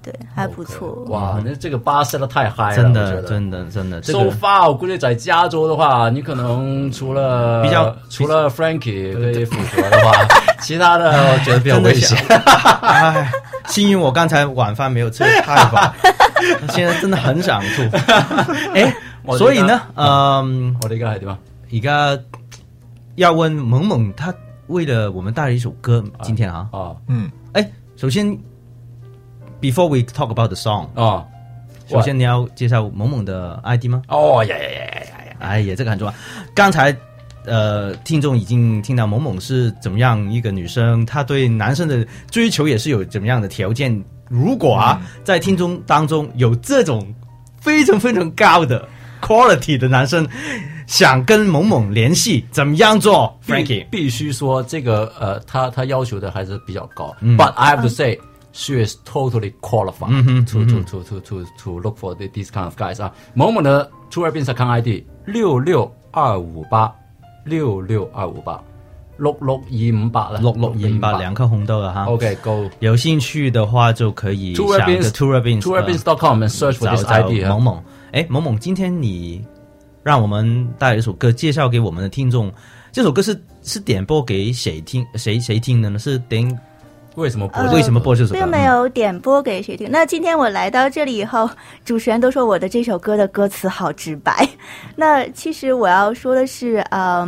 对，还不错。 哇，那这个吧set得太嗨了， 真的真的真的。 So far， 我估计在加州的话，你可能除了 Frankie 可以符合的话，其他的我觉得比较危险。 哎，幸运我刚才晚饭没有吃太饱，现在真的很想吐。哎，所以呢， 我哋而家係點啊？ 而家要問萌萌，他為了我們帶了一首歌，今天哎，首先 ，before we talk about the song，首先你要介紹萌萌的 ID 嗎？哎呀，這個很重要。剛才聽眾已經聽到萌萌是怎麼樣一個女生，她對男生的追求也是有怎麼樣的條件。如果在聽眾當中有這種非常非常高的 quality 的男生，想跟萌萌聯繫，怎麼樣做 ？Frankie 必須說這個他要求的還是比較高。But I have to say, she is totally qualified to look for these kind of guys 啊。萌萌的出入邊實康 ID 66258，66258啦 ，66258兩顆紅豆了哈。 OK， go。 有興趣的話就可以想個 tourabins.com and search for this ID。 萌萌，哎，萌萌，今天你讓我們帶來一首歌介紹給我們的聽眾，這首歌是點播給誰聽？誰聽的呢？是點？為什麼播這首歌？ 並沒有點播給誰聽。那今天我來到這裡以後，主持人都說我的這首歌的歌詞好直白。那其實我要說的是，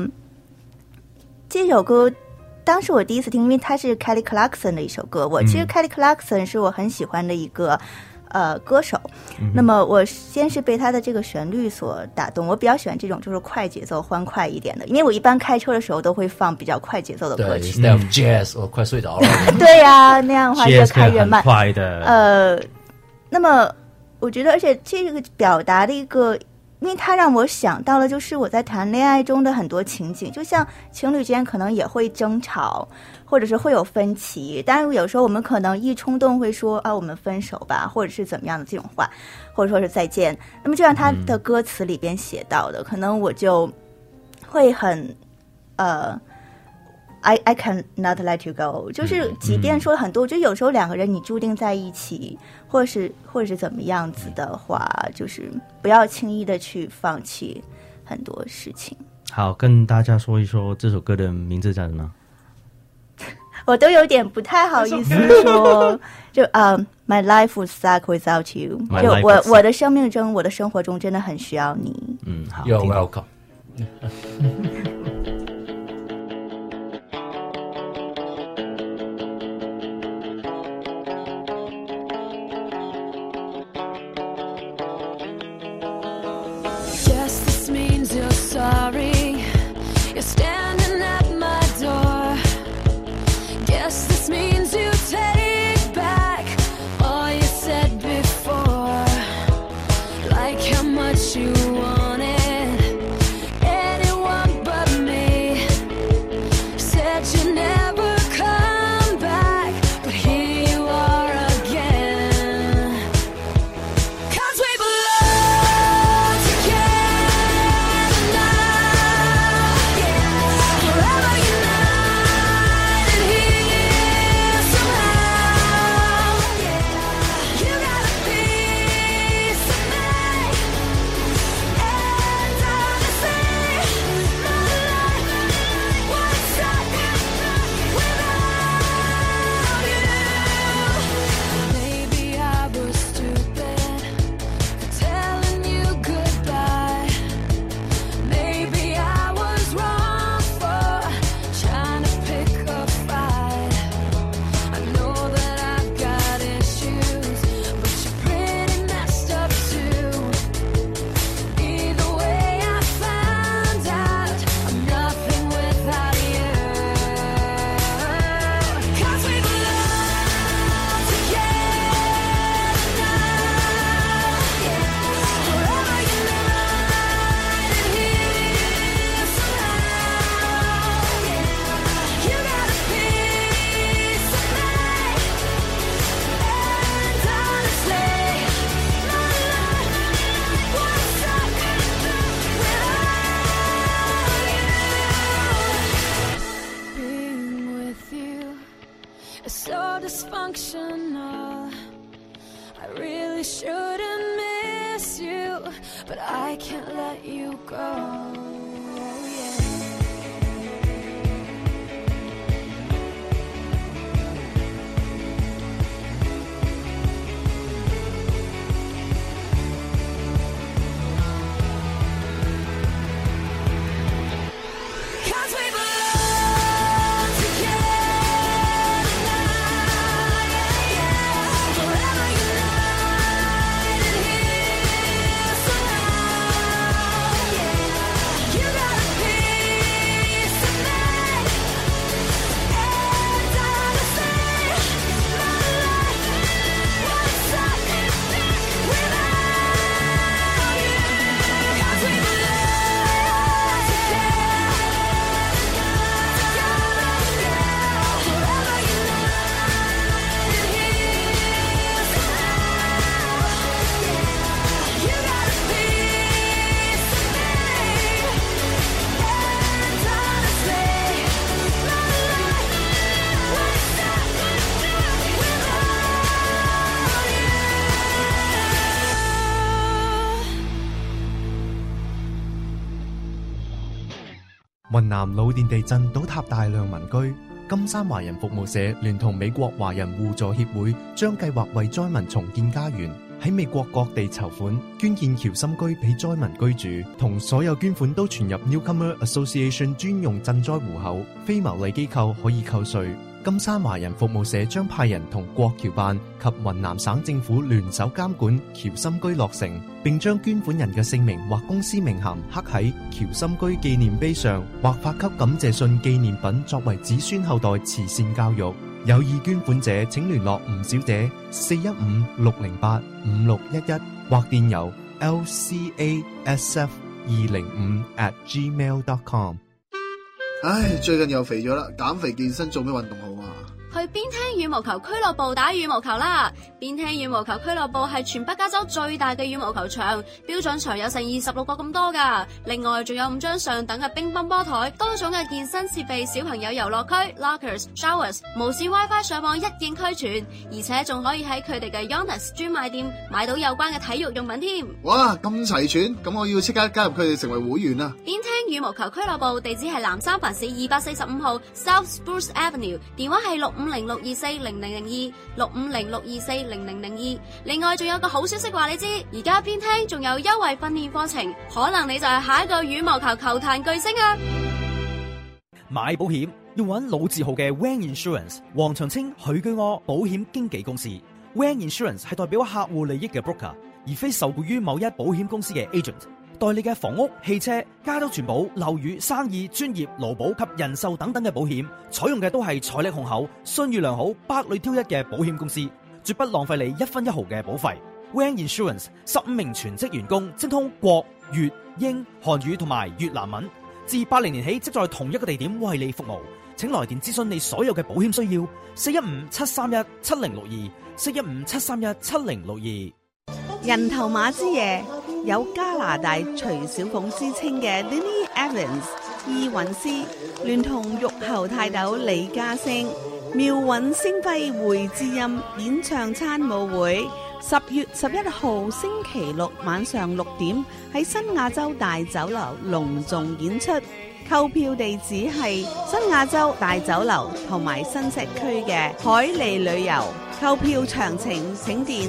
這首歌當時我第一次聽，因為它是 Kelly Clarkson 的一首歌。其實 Kelly Clarkson 是我很喜歡的一個歌手。那麼我先是被他的這個旋律所打動，我比較喜歡這種就是快節奏歡快一點的，因為我一般開車的時候都會放比較快節奏的歌曲。 對 jazz 我快睡着了。 對呀，那樣的話越開越慢。 快的。 那麼我覺得，而且這個表達的一個，因為它讓我想到了就是我在談戀愛中的很多情景，就像情侶間可能也會爭吵，或者是會有分歧，但是有時候我們可能一衝動會說我們分手吧，或者是怎麼樣的這種話，或者說是再見。那麼就像他的歌詞裡邊寫到的，可能我就會很I cannot let you go， 就是即便說很多，就有時候兩個人你注定在一起，或者是怎麼樣子的話，就是不要輕易的去放棄很多事情。 好，跟大家說一說這首歌的名字叫什麼？ 我都有點不太好意思說，就My life would suck without you， 就我的生命中，我的生活中真的很需要你。 好 ，You're welcome。 I really shouldn't miss you, but I can't let you go. 雲南老店地震倒塌大量民居，金山華人服務社聯同美國華人互助協會將計劃為災民重建家園，喺美國各地籌款捐建僑心居俾災民居住，同所有捐款都存入 Newcomer Association 專用賑災戶口，非牟利機構可以扣稅。金山華人服務社將派人同國僑辦及雲南省政府聯手監管僑心居落成，並將捐款人嘅姓名或公司名銜刻喺僑心居紀念碑上，或發給感謝信紀念品作為子孫後代慈善教育。有意捐款者請聯絡吳小姐415-608-5611或電郵 lcasf205@gmail.com。 唉，最近又肥咗啦，減肥健身做咩運動好啊？ 去邊廳羽毛球俱樂部打羽毛球啦！邊廳羽毛球俱樂部係全北加州最大嘅羽毛球場，標準場有成26個咁多噶。另外仲有5張上等嘅乒乓波台，多種嘅健身設備，小朋友遊樂區、lockers、showers， 無線 WiFi 上網一應俱全，而且仲可以喺佢哋嘅 Yonex 專賣店買到有關嘅體育用品添。 哇，咁齊全，咁我要即刻加入佢哋成為會員啦！ 邊廳羽毛球俱樂部地址係南三藩市245號 South Spruce Avenue， 電話係650-624-0002 650-624-0002。另外仲有個好消息話你知，而家邊廳仲有優惠訓練課程，可能你就係下一個羽毛球球壇巨星啊！ 買保險要揾老字號嘅 Wang Insurance， 黃長青許居柯保險經紀公司。Wang Insurance 係代表客戶利益嘅 broker， 而非受雇於某一保險公司嘅 agent。代理嘅房屋、汽車、家族全保、樓宇、生意、專業、勞保及人壽等等嘅保險，採用嘅都係財力雄厚、信譽良好、百裏挑一嘅保險公司，絕不浪費你一分一毫嘅保費。Wang Insurance 15名全職員工，精通國、粵、英、韓語同埋越南文，自80年起即在同一個地點為你服務。請來電諮詢你所有嘅保險需要。415-731-7062 415-731-7062。 人頭馬之夜有加拿大徐小鳳之稱嘅 Lily Evans 意韻詩，聯同玉后泰斗李嘉升妙韻星輝會之音演唱餐舞會，10月11號星期六晚上6點喺新亞洲大酒樓隆重演出。購票地址係新亞洲大酒樓同埋新石區嘅海利旅遊。購票詳情請電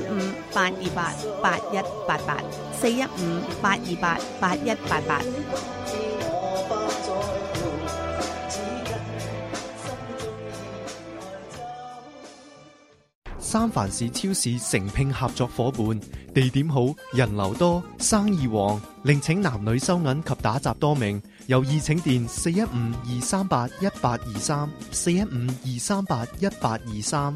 415-828-8188 415-828-8188。 三藩市超市誠聘合作伙伴，地點好，人流多，生意旺，另請男女收銀及打雜多名。有意請電415-238-1823 415-238-1823。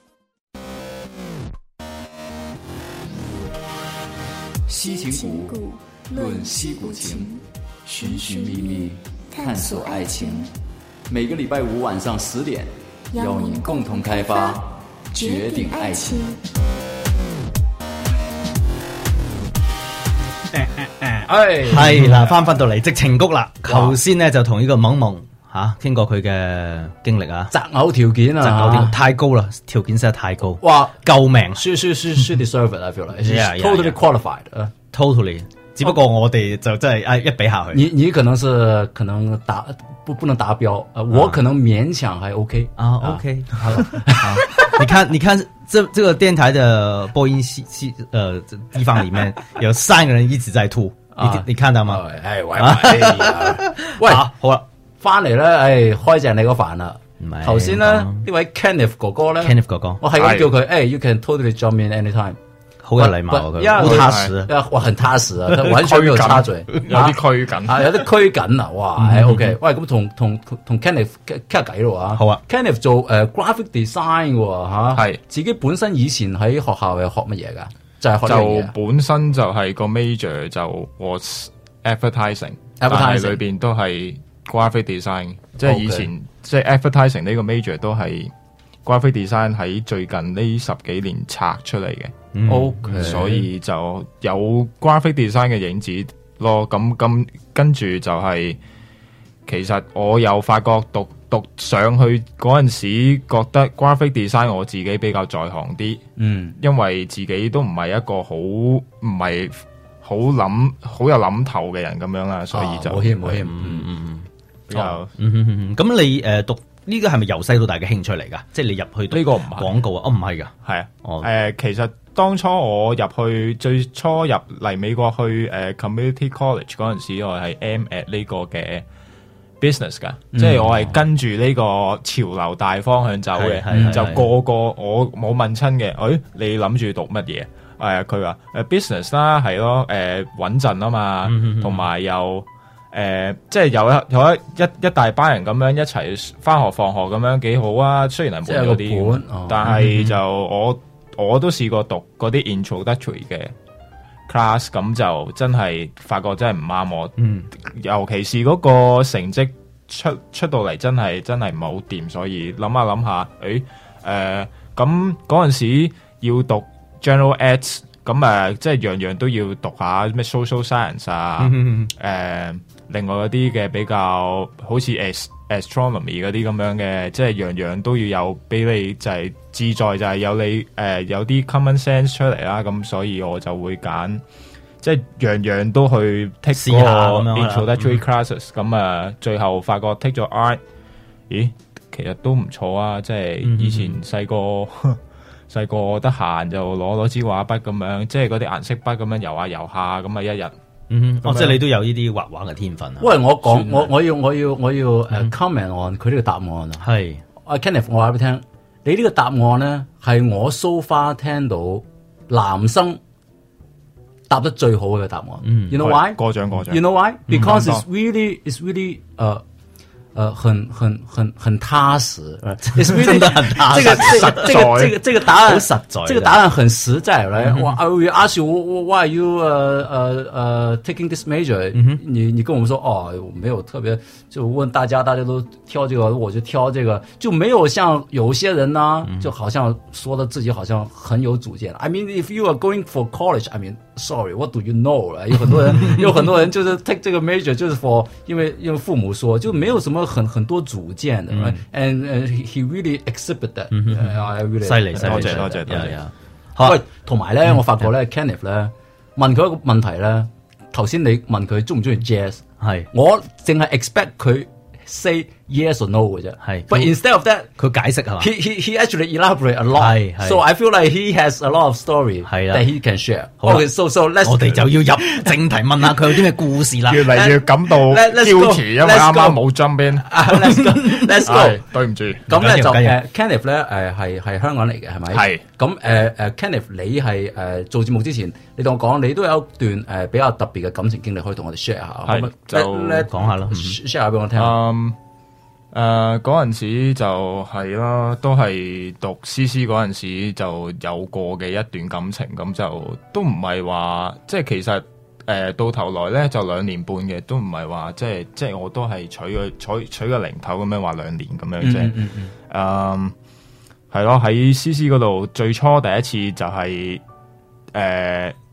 西情谷，论西谷情，寻寻觅觅，探索爱情。每个礼拜5晚上10點，邀您共同開發，絕頂愛情。 係啦，翻到嚟矽情谷啦。頭先咧就同呢個萌萌傾過佢嘅經歷啊， 擇偶條件啊， 擇偶條件太高啦，條件實在太高， 哇， 救命 she deserve it I feel like yeah, she's totally qualified totally， 只不過我哋就真係一比下去， 你可能不能達標，我可能勉強還 OK OK 好你看這個電台的播音系地方裡面有3個人一直在吐，你看到嗎？ 喂，好啦，翻嚟咧，開正你個飯啦。頭先咧呢位 Kenneth 哥哥咧 ，Kenneth 哥哥， 我係咁叫佢，you can totally jump in anytime。 好有禮貌佢，好踏實， 哇，很踏實啊，佢完全沒有插嘴， 有啲拘謹啊，有啲拘謹啊，哇，OK，喂，咁同 Kenneth 傾下偈咯啊， 好啊 ，Kenneth 做graphic design 嘅吓，係自己本身以前喺學校係學乜嘢噶？就本身就係個 major 就 was advertising， 但係裏邊都係 graphic design， 即係以前即係 advertising 呢個 major 都係 graphic design 喺最近呢10幾年拆出嚟嘅。 OK， 所以就有 graphic design 嘅影子咯。咁跟住就係、其實我又發覺讀上去嗰陣時，覺得 graphic design 我自己比較在行啲。因為自己都唔係一個唔係好有諗頭嘅人咁樣啦，所以就冇謙比較咁你讀呢個係咪由細到大嘅興趣嚟㗎？即係你入去讀呢個唔係廣告啊？唔係㗎， 係啊。其實當初我最初入嚟美國去community college 嗰陣時，我係 aim at 呢個嘅 business 㗎，即係我係跟住呢個潮流大方向走嘅，就個個我冇問親嘅，你諗住讀乜嘢？佢話business 啦，係咯，穩陣啊嘛，同埋又即係有一大班人咁樣一齊返學放學咁樣幾好啊！雖然係悶咗啲，但係就我都試過讀嗰啲 introductory 嘅 class， 咁就真係發覺真係唔啱我。尤其是嗰個成績出到嚟真係唔係好掂，所以諗下，咁嗰陣時要讀 general arts， 咁即係樣樣都要讀下咩 social science 啊，另外嗰啲嘅比較好似 astronomy 嗰啲咁樣嘅，即係樣樣都要有俾你，就係志在就係有你有啲 common sense 出嚟啦。咁所以我就會揀即係樣樣都去 take 試下咁樣 introductory classes。咁最後發覺 take 咗 art， 咦，其實都唔錯啊！即係以前細個得閒就攞支畫筆咁樣，即係嗰啲顏色筆咁樣游下咁一日。 即係你都有呢啲畫畫嘅天分啊！ 喂，我要comment on 佢呢個答案啊！係Kenneth， 我話俾你聽，你呢個答案咧係我 so far 聽到男生答得最好嘅答案。You know why？ 過獎。 You know why？ Because it's really 很踏實，真的很踏實。這個答案實在，這個答案很實在。來，I will ask you why you taking this major？你跟我們說我沒有特別，就問大家都挑這個，我就挑這個，就沒有像有些人呢，就好像說的自己好像很有主見。I mean, if you are going for college, I mean, sorry, what do you know？ 有很多人就是 take 這個 major，就是 for 因為父母說，就沒有什麼很多主見的，and he really exhibit that， 犀利，多謝。 喂，同埋咧，我發覺咧 ，Kenneth 咧問佢一個問題咧，頭先你問佢中唔中意 jazz， 係我淨係 expect 佢 say yes or no 嘅啫，係。But instead of that， 佢解釋係嘛 ？He actually elaborate a lot， so I feel like he has a lot of story that he can share。Okay， so let's 我哋就要入正題，問下佢有啲咩故事啦。 越嚟越感到 guilty， 因為啱啱冇 jump in。 Let's go， 對唔住。 咁咧就Kenneth 咧係香港嚟嘅係咪？係。咁Kenneth 你係做節目之前，你同我講你都有一段比較特別嘅感情經歷，可以同我哋 share 下。 係就講下啦 ，share 下俾我聽。 嗰陣時就係啦，都係讀 CC 嗰陣時就有過嘅一段感情，咁就都唔係話即係其實到頭來咧就2年半嘅，都唔係話即係我都係取個零頭咁樣話2年咁樣啫。係咯，喺 CC 嗰度最初第一次就係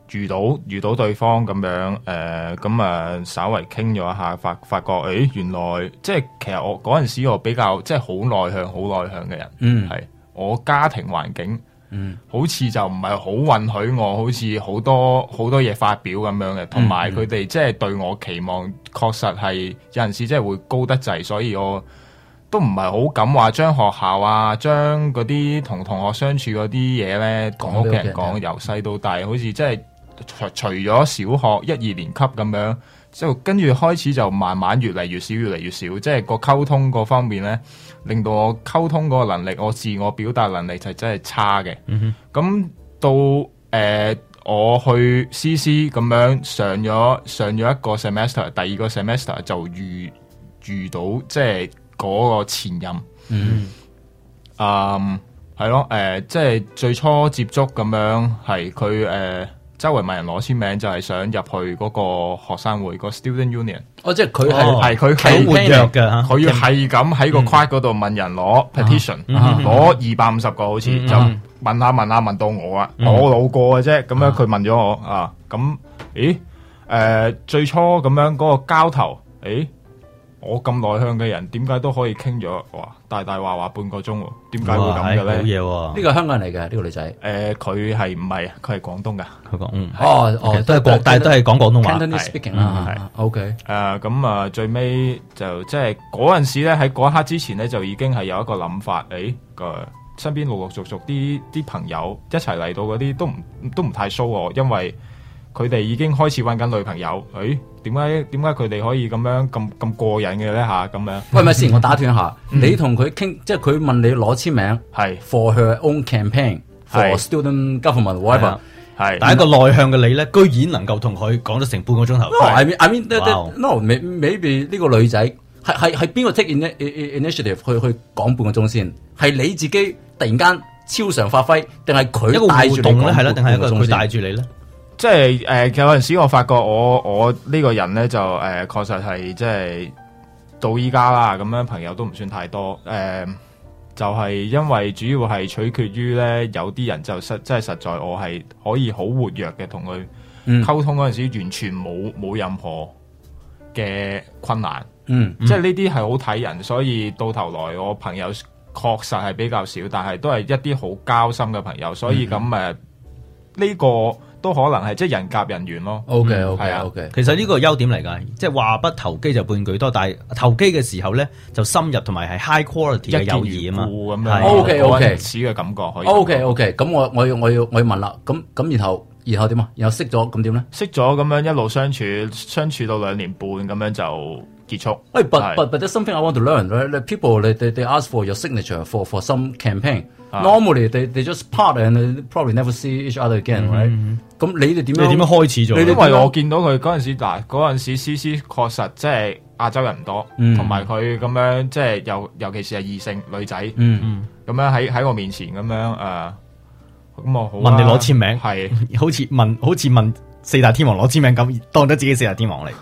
遇到對方咁樣，咁啊稍微傾咗一下，發覺，原來即係其實我嗰陣時我比較即係好內向嘅人，係我家庭環境，好似就唔係好允許我，好似好多嘢發表咁樣嘅，同埋佢哋即係對我期望，確實係有陣時即係會高得滯，所以我都唔係好敢話將學校啊，將嗰啲同同學相處嗰啲嘢咧，同屋企人講，由細到大，好似即係。除咗小學1、2年級咁樣，就跟住開始就慢慢越嚟越少，即係個溝通嗰方面咧，令到我溝通嗰個能力，我自我表達能力就真係差嘅。咁到我去 CC 咁樣上咗一個 semester， 第二個 semester 就遇到即係嗰個前任。係咯，即係最初接觸咁樣，係佢周圍問人攞簽名，就係想入去嗰個學生會個 Student Union。 即係佢係佢活躍嘅， 佢要係咁喺個 quad 嗰度問人攞 petition， 攞250個好似，就問到我啊，我路過嘅啫。咁樣佢問咗我啊，咁最初咁樣嗰個交頭，我咁內向嘅人，點解都可以傾咗？哇，大話半個鐘，點解會咁嘅咧？ 好嘢喎！ 呢個係香港人嚟嘅呢個女仔。 佢係唔係？佢係廣東噶。 佢講但係都係講廣東話。 Cantonese speaking 啦。OK。 咁最尾就即係嗰陣時咧，喺嗰一刻之前咧，就已經係有一個諗法，身邊陸陸續續啲朋友一齊嚟到嗰啲都唔太 show 我，因為佢哋已經開始揾緊女朋友。點解佢哋可以咁樣咁過癮嘅咧吓？咁樣喂，咪先，我打斷下，你同佢傾，即係佢問你攞簽名， 係 for her own campaign for student government whatever， 係， 但係一個內向嘅你咧，居然能夠同佢講咗成半個鐘頭。 I mean, no, maybe 呢個女仔係邊個 take initiative 去講半個鐘先？係你自己突然間超常發揮，定係佢帶住你講？ 係啦，定係一個佢帶住你咧？ 即係有陣時我發覺我呢個人咧就確實係即係到依家啦，咁樣朋友都唔算太多。就係因為主要係取決於咧，有啲人就即係實在我係可以好活躍嘅，同佢溝通嗰陣時完全冇任何嘅困難。即係呢啲係好睇人，所以到頭來我朋友確實係比較少，但係都係一啲好交心嘅朋友，所以咁呢個。都可能係即係人夾人緣咯。 OK， 其實呢個係優點嚟㗎，即係話不投機就半句多，但係投機嘅時候咧就深入同埋係 high quality 嘅友誼啊嘛。 咁樣 OK， 似嘅感覺可以。 OK，咁我要問啦，咁然後點啊？然後識咗咁點咧？ 識咗咁樣一路相處到2年半咁樣就結束。 But there's something I want to learn. Right? People they ask for your signature for some campaign. Normally they just part and they probably never see each other again, right? 咁你哋點樣開始咗？ 因為我見到佢嗰陣時 CC 確實即係亞洲人唔多，同埋佢咁樣即係尤其是係異性女仔，咁樣喺我面前咁樣咁我好問你攞簽名， 係好似問4大天王攞簽名咁，當咗自己4大天王嚟。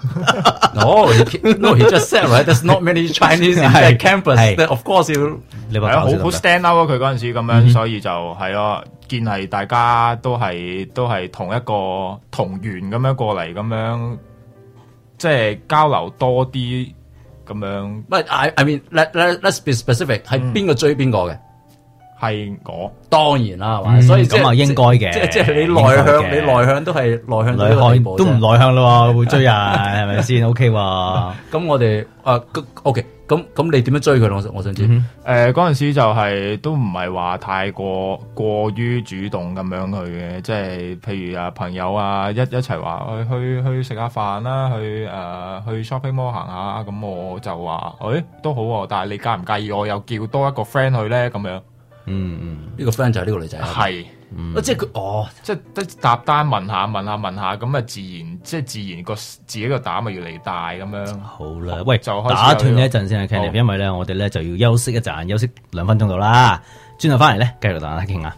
No, he just said right. There's not many Chinese in the campus. Of course, 你話好 stand out 咯。佢嗰陣時咁樣，所以就係咯，見係大家都係同一個同源咁樣過嚟，咁樣即係交流多啲咁樣。 But I mean, let's be specific. 係邊個追邊個嘅？ 係我， 當然啦，係嘛，所以咁啊應該嘅， 即係你內向都係內向都唔內向咯，會追人係咪先 ？OK 喎， 咁我哋OK，咁你點樣追佢？我想知。 嗰陣時就係都唔係話太過於主動咁樣去嘅，即係譬如朋友啊一齊話去食下飯啦，去 shopping mall 行下，咁我就話都好喎，但係你介唔介意我又叫多一個 friend 去咧咁樣？ 呢個 friend 就係呢個女仔， 係，即係佢，即係得搭單問下，咁啊自然自己個膽咪越嚟大咁樣。 好啦，喂，就打斷一陣先啊 Kenny， 因為咧我哋咧就要休息一陣，休息2分鐘度啦，轉頭翻嚟咧繼續同大家傾下。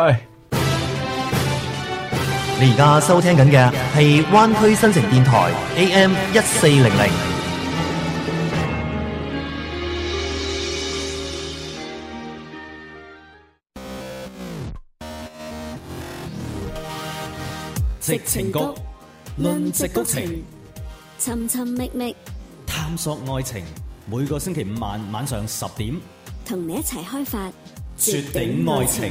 你而家收聽緊嘅係灣區新城電台 AM 1400。 矽情谷，論矽谷情， 尋尋覓覓， 探索愛情。每個星期五晚上10點， 同你一齊開發絕頂愛情。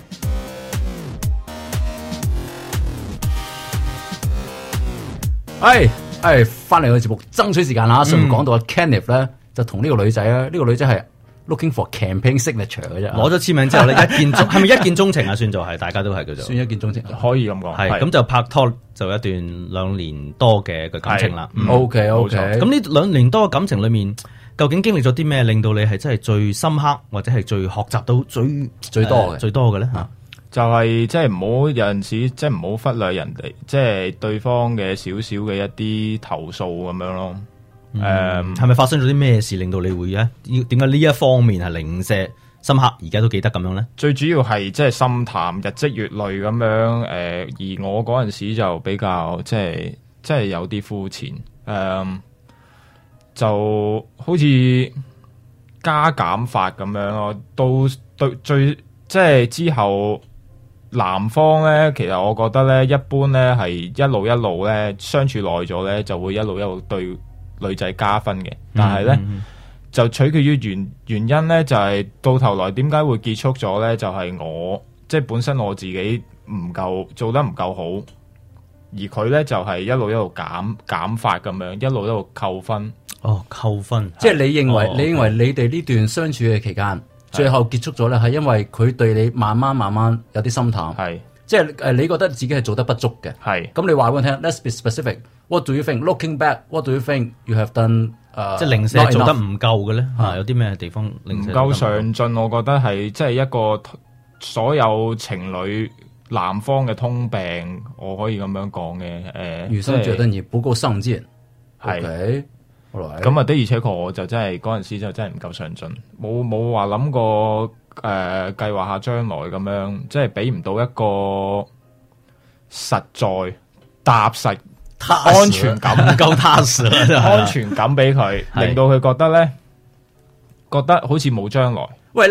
翻嚟個節目爭取時間啦。上面講到阿 Kenneth 咧，就同呢個女仔啊，呢個女仔係 looking for campaign signature 嘅啫。 攞咗簽名之後咧，一見係咪一見鐘情啊？算做係，大家都係叫做算一見鐘情， 可以咁講。 係咁就拍拖就一段2年多嘅感情啦。 OK。 咁呢2年多嘅感情裏面，究竟經歷咗啲咩，令到你係真係最深刻，或者係最學習到最多嘅咧？ 就係即係唔好有陣時，即係唔好忽略人哋，即係對方嘅少少嘅一啲投訴咁樣咯。 係咪發生咗啲咩事令到你會點解呢一方面係零舍深刻，而家都記得咁樣咧？ 最主要係即係心淡，日積月累咁樣。而我嗰陣時就比較即係有啲膚淺。就好似加減法咁樣咯。到最即係之後。男方咧，其實我覺得咧，一般咧係一路咧相處耐咗咧，就會一路對女仔加分嘅。但係咧就取決於原因咧，就係到頭來點解會結束咗咧？就係我即係本身我自己做得唔夠好，而佢咧就係一路減法咁樣，一路扣分。 扣分， 即係你認為你哋呢段相處嘅期間。最後結束咗咧，係因為佢對你慢慢有啲心淡， 係即係你覺得自己係做得不足嘅， 係咁你話俾我聽 ，Let's be specific. What do you think? Looking back, what do you think you have done？ 即係零舍做得唔夠嘅咧，有啲咩地方零舍唔夠上進？我覺得係即係一個所有情侶男方嘅通病，我可以咁樣講嘅。 女生覺得你不夠上進， 係。咁的而且確我就真係嗰陣時就真係唔夠上進，冇話諗過計劃下將來咁樣，即係俾唔到一個實在踏實安全感， 唔夠踏實安全感俾佢，令到佢覺得好似冇將來。 喂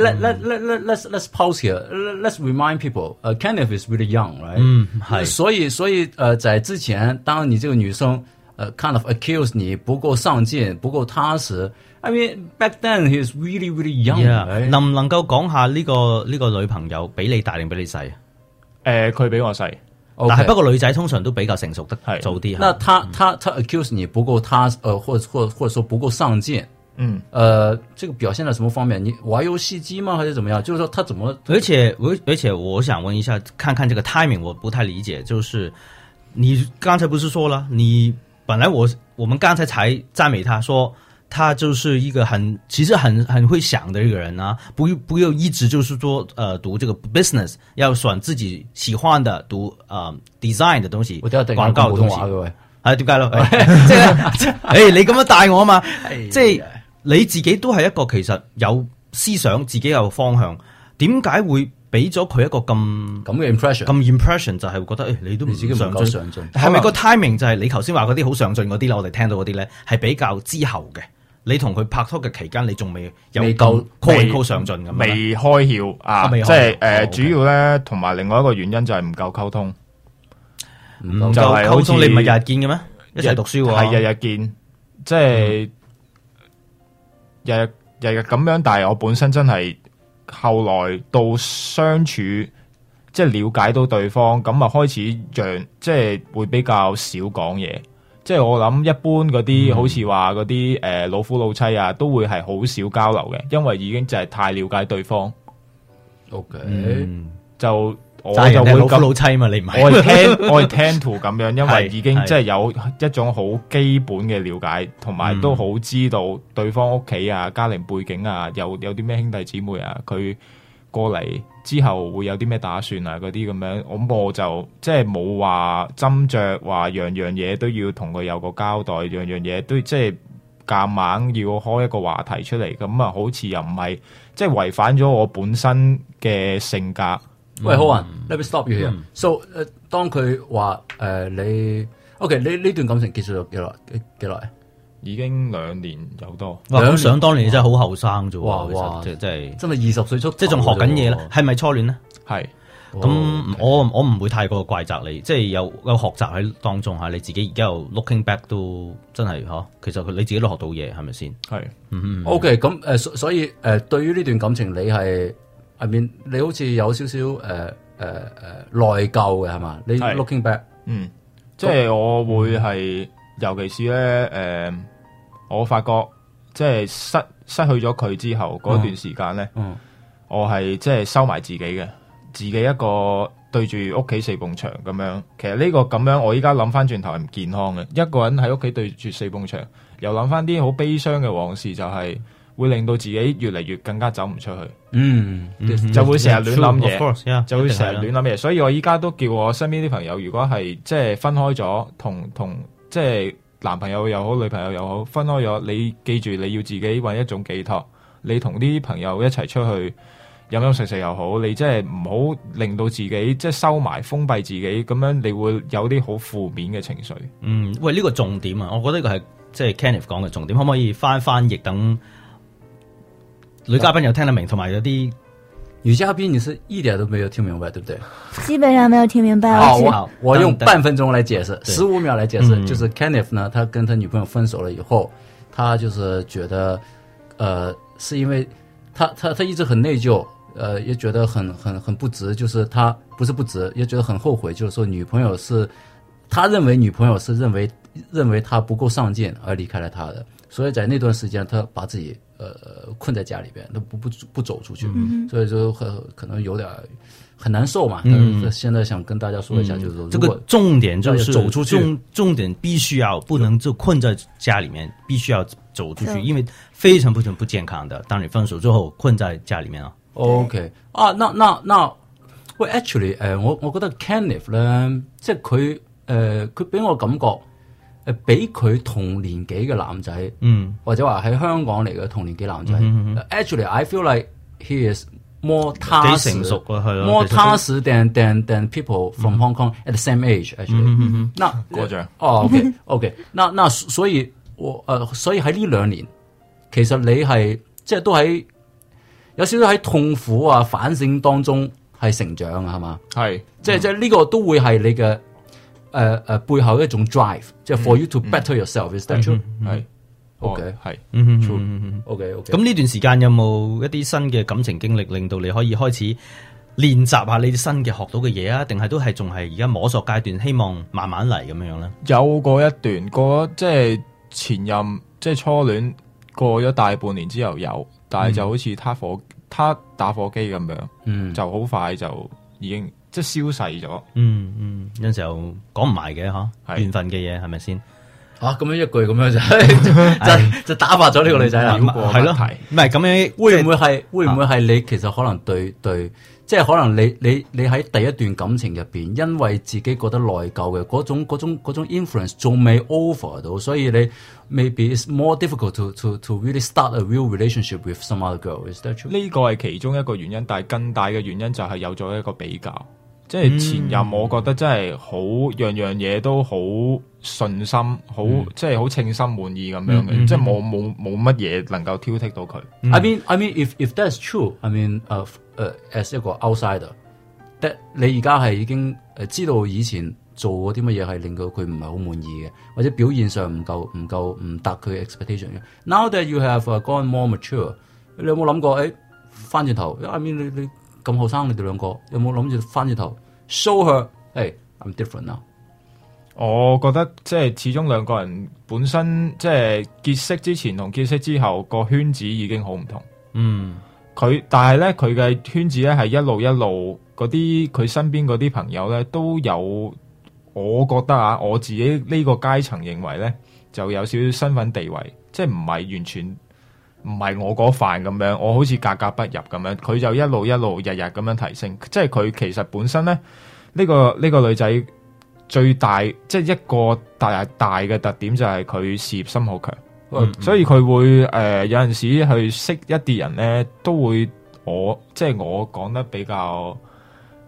，let's pause here. Let's remind people. Kenneth is really young, right? 係。 所以在之前，當你這個女生。kind of accuse 你不夠上進，不夠踏實。I mean back then he is really young。 能唔能夠講下呢個女朋友比你大定比你細？ 佢比我細， 但係不過女仔通常都比較成熟得早啲。 那他 accuse 你不夠或者說不夠上進。這個表現在什麼方面？你玩遊戲機嗎？還是怎麼樣？就是說他怎麼？ 而且我想問一下，看看這個 timing，我不太理解，就是你剛才不是說了你？本來我們剛才才讚美他說他就是一個其實很會想的一個人啊，不要一直就是說讀這個 business， 要選自己喜歡的讀design 的東西，廣告的東西。係點解咯？即係你咁樣帶我啊嘛，即係你自己都係一個其實有思想，自己有方向，點解會？俾咗佢一個咁嘅 impression 就係會覺得你都唔自己唔夠上進，係咪個 timing 就係你頭先話嗰啲好上進嗰啲咧？我哋聽到嗰啲咧係比較之後嘅。你同佢拍拖嘅期間，你仲未夠 call 上進咁， 未開竅啊！即係主要咧，同埋另外一個原因就係唔夠溝通， 唔夠溝通。你唔係日日見嘅咩？一齊讀書喎， 係日日見，即係日日咁樣。但係我本身真係。後來到相處，即係了解到對方，咁啊開始即係會比較少講嘢。即係我諗一般嗰啲，好似話嗰啲老夫老妻啊，都會係好少交流嘅，因為已經就係太了解對方。 OK， 就我就會老夫老妻嘛，你唔係我係 tend to 咁樣，因為已經即係有一種好基本嘅了解，同埋都好知道對方屋企啊、家庭背景啊，有啲咩兄弟姊妹啊，佢過嚟之後會有啲咩打算啊，嗰啲咁樣，我就即係冇話斟酌話樣嘢都要同佢有個交代，樣嘢都即係夾硬要開一個話題出嚟，咁啊好似又唔係即係違反咗我本身嘅性格。 喂，好啊 ，Let me stop you here。So， 當佢話你 ，OK， 呢段感情結束咗幾耐？ 已經2年有多。 哇，咁想當年真係好後生啫喎， 哇， 其實真係 20歲出， 即係仲學緊嘢咧。係咪初戀咧？ 係。 咁我唔會太過怪責你，即係有學習喺當中嚇，你自己而家又 looking back 都真係嚇，其實你自己都學到嘢，係咪先？ 係 ，OK， 咁所以對於呢段感情，你係I mean，你好似有少少內疚嘅係嘛？你 looking back， 即係我會係，尤其是咧我發覺即係失去咗佢之後嗰段時間咧，我係即係收埋自己嘅。自己一個對住屋企四埲牆咁樣，其實呢個咁樣，我依家諗翻轉頭係唔健康嘅。一個人喺屋企對住四埲牆，又諗翻啲好悲傷嘅往事，就係會令到自己越嚟越更加走唔出去。就會成日亂諗嘢，就會成日亂諗嘢。所以我依家都叫我身邊啲朋友，如果係即係分開咗，同即係男朋友又好，女朋友又好，分開咗，你記住你要自己揾一種寄託，你同啲朋友一齊出去。飲飲食食又好，你即係唔好令到自己即係收埋封閉自己，咁樣你會有啲好負面嘅情緒。 喂，呢個重點啊，我覺得呢個係即係 Kenneth 講嘅重點，可唔可以翻譯等女嘉賓有聽得明，同埋有啲女嘉賓你是一點都沒有聽明白，對不對？ 基本上沒有聽明白。 我用半分鐘來解釋，15秒來解釋，就是 Kenneth 呢，他跟他女朋友分手了以後，他就是覺得，是因為他一直很內疚。也覺得很不值，就是他不是不值，也覺得很後悔，就是說女朋友是，他認為女朋友是認為他不夠上進而離開了他的，所以在那段時間他把自己困在家裏邊，都不走出去，所以就可能有點很難受嘛。現在想跟大家說一下，就是說這個重點就是走出去， 重點必須要不能就困在家裏面，必須要走出去，因為非常不健康的。當你分手之後困在家裏面啊。 OK 啊，喂 ，actually， 我覺得 Kenneth 咧，即係佢俾我感覺，比佢同年紀嘅男仔，或者話喺香港嚟嘅同年紀男仔，actually I feel like he is more 踏實， 成熟啊，係咯 ，more 踏實 than people from Hong Kong at the same age actually。那過獎 OK，那所以所以喺呢2年，其實你係即係都喺。有少少喺痛苦啊反省當中係成長啊，係嘛？ 係， 即係呢個都會係你嘅背後一種 drive，即係 for you to better yourself，is that true？ 係 ，OK， 係 ，OK。 咁呢段時間有冇一啲新嘅感情經歷，令到你可以開始練習下你啲新嘅學到嘅嘢啊？定係都係仲係而家摸索階段，希望慢慢嚟咁樣咧？ 有過一段，過咗即係前任，即係初戀，過咗大半年之後有。但係就好似他打火機咁樣，就好快就已經即係消逝咗。 有陣時候講唔埋嘅嗬，緣分嘅嘢係咪先？ 咁樣一句咁樣就打發咗呢個女仔啦。 係咯，唔係咁樣， 會唔會係你其實可能對，即係可能你喺第一段感情入邊，因為自己覺得內疚嘅嗰種 influence 仲未 over 到，所以你 maybe it's more difficult to really start a real relationship with some other girl. Is that true? 呢個係其中一個原因，但係更大嘅原因就係有咗一個比較。即係前任，我覺得真係好樣樣嘢都好順心，好即係好稱心滿意咁樣嘅，即係冇乜嘢能夠挑剔到佢。 I mean, if that's true, I mean, as 一個 outsider，你而家係已經知道以前做嗰啲乜嘢係令到佢唔係好滿意嘅，或者表現上唔達佢 expectation 嘅。Now that you have gone more mature， 你有冇諗過翻轉頭 ？I mean， 你咁後生，你哋兩個有冇諗住翻轉頭 show her，hey I'm different now？ 我覺得即係始終兩個人本身即係結識之前同結識之後個圈子已經好唔同。但係咧佢嘅圈子咧係一路嗰啲佢身邊嗰啲朋友咧都有，我覺得我自己呢個階層認為咧就有少少身份地位，即係唔係完全唔係我嗰範咁樣，我好似格格不入咁樣，佢就一路日日咁樣提升，即係佢其實本身咧呢個女仔最大即係一個大嘅特點就係佢事業心好強。所以佢會有陣時去識一啲人咧，都會我講得比較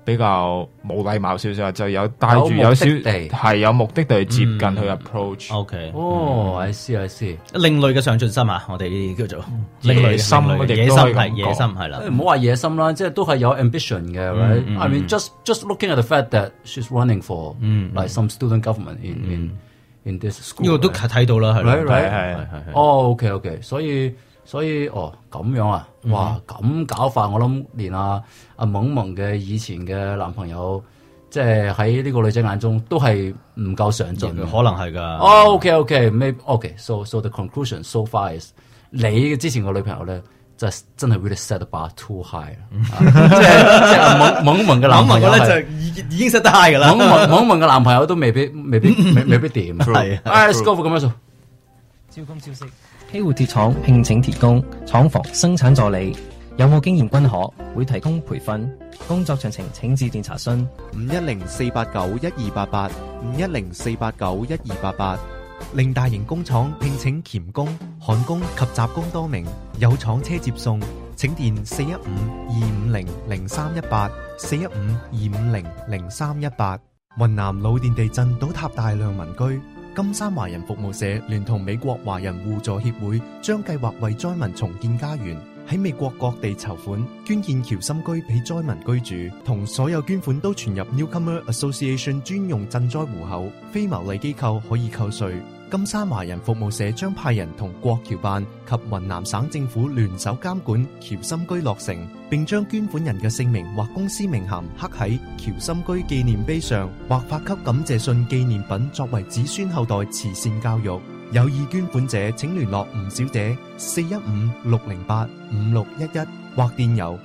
比較冇禮貌少少，就有帶住有少係有目的地接近去 approach。 OK， I see。 另類嘅上進心啊，我哋呢啲叫做野心， 野心係啦。 唔好話野心啦，即係都係有 ambition 嘅，right？ I mean just looking at the fact that she's running for like some student government in this school， 呢個都睇到啦，係。 OK， 所以咁樣啊，哇咁搞法，我諗連阿萌萌嘅以前嘅男朋友，即係喺呢個女仔眼中都係唔夠上進， 可能係㗎。 OK，so the conclusion so far is 你之前個女朋友咧，就真係 really set the bar too high 即係萌萌嘅男朋友咧就已經 set 得 high 㗎啦。 萌萌嘅男朋友都未必掂。係，let's go for 咁樣做。 招工消息。希活鐵廠聘請鐵工、廠房生產助理，有冇經驗均可，會提供培訓。工作詳情請致電查詢 510-489-1288 510-489-1288。令大型工廠聘請鉗工、焊工及雜工多名，有廠車接送，請電415-250-0318 415-250-0318。雲南老店地震倒塌大量民居。金山華人服務社聯同美國華人互助協會將計劃為災民重建家園，喺美國各地籌款捐建僑心居俾災民居住，同所有捐款都存入 Newcomer Association 專用賑災戶口，非牟利機構可以扣稅。金山華人服務社將派人同國僑辦及雲南省政府聯手監管僑心居落成，並將捐款人嘅姓名或公司名銜刻喺僑心居紀念碑上，或發給感謝信紀念品作為子孫後代慈善教育。有意捐款者請聯絡吳小姐415-608-5611或電郵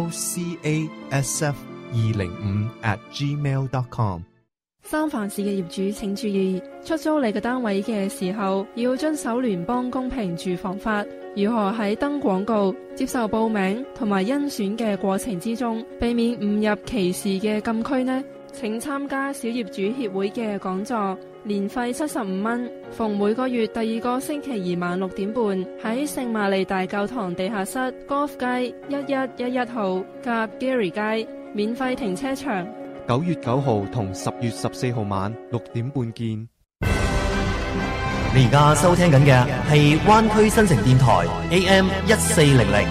lcasf205@gmail.com。 三藩市嘅業主請注意，出租你嘅單位嘅時候要遵守聯邦公平住房法。如何喺登廣告、接受報名同埋甄選嘅過程之中，避免誤入歧視嘅禁區呢？請參加小業主協會嘅講座，年費75蚊，逢每個月第2個星期二晚6點半喺聖瑪利大教堂地下室 Golf 街1111號及 Gary 街，免費停車場。 9月9號同10月14號晚6點半見。 你而家收聽緊嘅係灣區新城電台 AM 1400。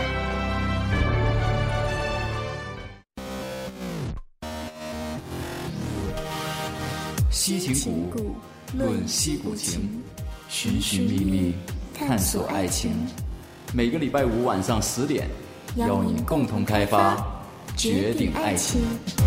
西情谷论西谷情，寻寻觅觅探索爱情。每个礼拜5晚上10点，邀你共同开发绝顶爱情。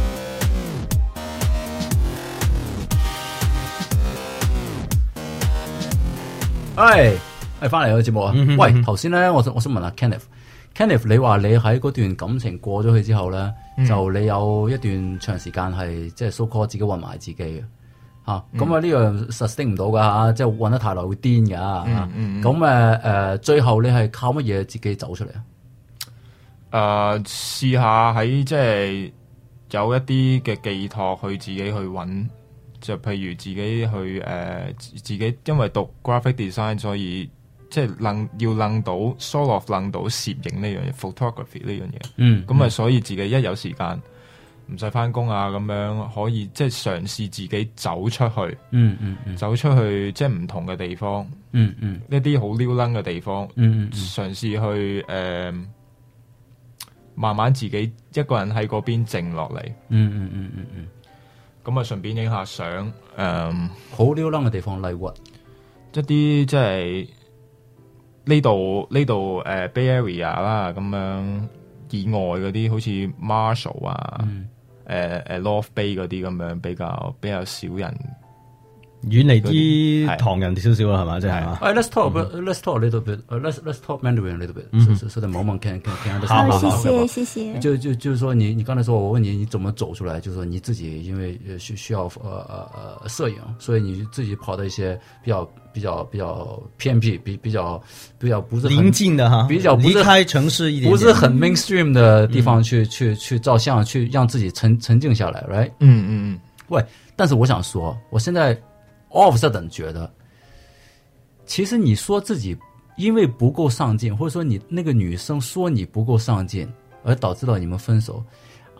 翻嚟個節目啊！喂，頭先咧，我想問下 Kenneth， 你話你喺嗰段感情過咗去之後咧，就你有一段長時間係即係 so call 自己搵埋自己嘅吓，咁啊呢樣 sustain 唔到噶吓，即係搵得太耐會癲噶。咁最後你係靠乜嘢自己走出嚟啊？ 試下喺即係有一啲嘅寄託去自己去搵。就譬如自己去自己因為讀 graphic design， 所以即係要諗到 sort of 諗到攝影呢樣嘢 photography 呢樣嘢。咁啊，所以自己一有時間唔使返工啊，咁樣可以即係嘗試自己走出去。走出去即係唔同嘅地方。一啲好撩楞嘅地方。嘗試去慢慢自己一個人喺嗰邊靜落嚟。咁啊，順便影下相， 好撩楞嘅地方，例如一啲即係呢度Bay Area 啦，咁樣以外嗰啲好似 Marshall 啊，North Bay 嗰啲咁樣比較少人， 遠離啲唐人少少啦，係嘛？即係嘛 ？Let's talk a little bit. Let's talk Mandarin a little bit. So that Mom can understand. 好，謝謝。 就是說你剛才說我問你怎麼走出來，就是說你自己因為需要攝影，所以你自己跑到一些比較偏僻、比較不是很臨近的哈， 比較不是離開城市一點點， 不是很 mainstream 的地方去照相，去讓自己沉靜下來 ，right？ 喂，但是我想說，我現在。All of a sudden 覺得，其實你說自己因為不夠上進，或者說你那個女生說你不夠上進，而導致到你們分手。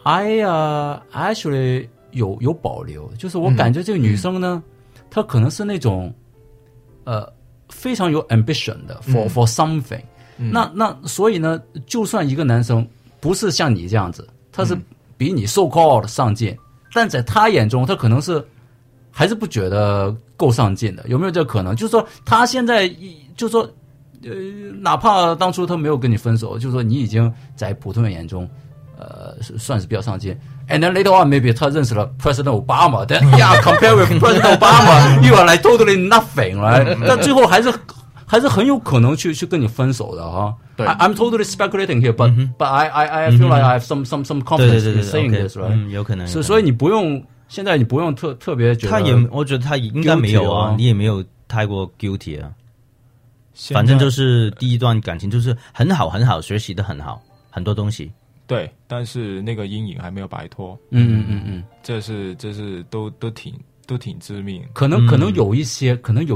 I actually 有保留，就是我感觉这个女生呢，她可能是那种非常有 ambition 的 for something。那所以呢，就算一个男生不是像你这样子，他是比你 so called 上进，但在他眼中，他可能是还是不觉得够上进的，有没有这个可能？就是说他现在就是说哪怕当初他没有跟你分手，就是说你已经在普通人眼中算是比较上进。And then later on, maybe 他认识了 President Obama. Then yeah, compare with President Obama, you are like totally nothing, right? 但最后还是很有可能去跟你分手的哈。I'm totally speculating here, but I feel like I have some confidence in saying this, right? 有可能。 所以你不用现在你不用特别觉得， 我觉得他应该没有啊，你也没有太过 guilty 啊。反正就是第一段感情就是很好很好，学习的很好，很多东西。 对，但是那个阴影还没有摆脱。这是都挺致命。 可能有一些，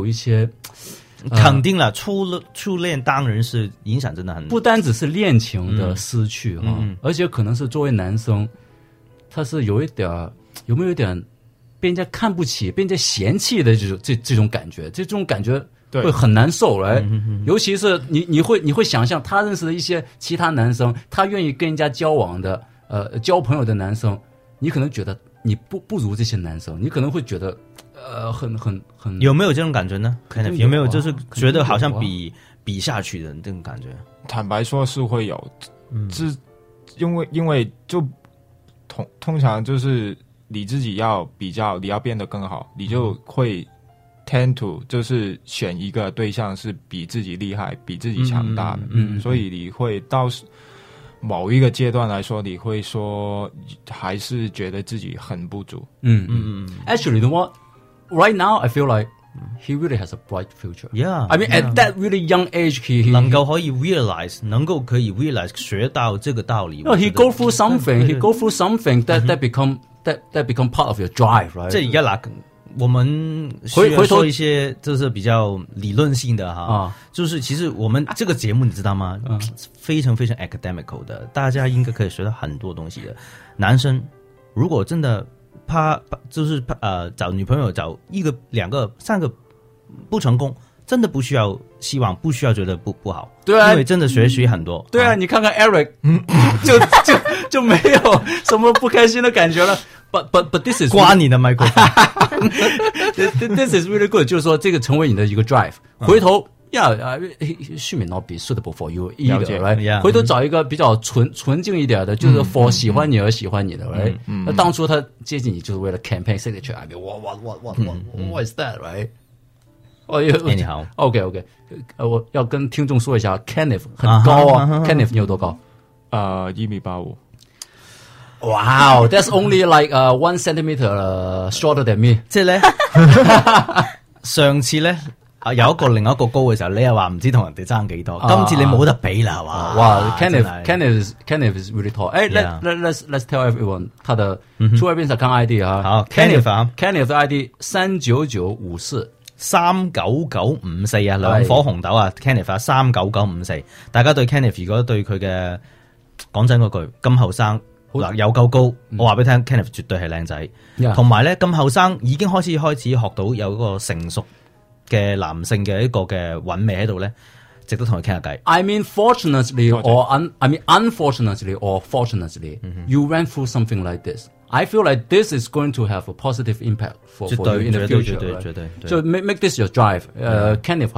肯定了，初恋当然是影响真的很， 不单只是恋情的失去而且可能是作为男生，他是有没有一点被人家看不起、被人家嫌弃的这种感觉，这种感觉会很难受来，尤其是你会想象他认识的一些其他男生，他愿意跟人家交往的交朋友的男生，你可能觉得你不如这些男生，你可能会觉得很有没有这种感觉呢？有没有就是觉得好像比下去的这种感觉？ 坦白说是会有，因为就通常就是你自己要比较，你要变得更好，你就会 tend to 就是选一个对象是比自己厉害、比自己强大的，所以你会到某一个阶段来说，你会说还是觉得自己很不足。 Actually, you know what? Right now, I feel like he really has a bright future. Yeah, I mean, at that really young age, he 能够可以 realize 学到这个道理。 No, he go through something that become part of your drive, right? 这一个我们需要说一些就是比较理论性的哈，就是其实我们这个节目你知道吗？非常非常 academical 的，大家应该可以学到很多东西的。男生如果真的找女朋友找1个、2个、3个不成功，真的不需要希望，不需要觉得不好， 对啊， 因为真的学习很多。 对啊，你看看 Eric， 就没有什么不开心的感觉了。But this is 刮你的麦克风。 This is really good， 就是说这个成为你的一个 drive。回头she may not be suitable for you either， right？ 回头找一个比较纯净一点的，就是 for 喜欢你而喜欢你的 ，right？ 那当初他接近你就是为了 campaign signature，I mean what is that， right？ 你好 ，OK， 我要跟听众说一下 ，Kenneth 很高啊 ，Kenneth 你有多高 ？1.85米。 Wow, that's only like 1 centimeter shorter than me。 即係咧，上次咧有另一個高嘅時候，你又話唔知同人哋爭幾多，今次你冇得比啦，係嘛？ 哇 ，Kenneth is really tall。哎 ，let's tell everyone 他的出外邊是看 ID 啊。 好 ，Kenneth 的 ID 39954。 39954啊，兩顆紅豆啊 ，Kenneth 啊39954。大家對 Kenneth 如果對佢嘅講真嗰句咁後生。嗱，有夠高，我話俾你聽 ，Kenneth 絕對係靚仔，同埋咧咁後生已經開始學到有嗰個成熟嘅男性嘅一個嘅韻味喺度咧，值得同佢傾下偈。 I mean, fortunately or unfortunately or fortunately, you went through something like this. I feel like this is going to have a positive impact for you in the future. 絕對。 So make this your drive. Kenneth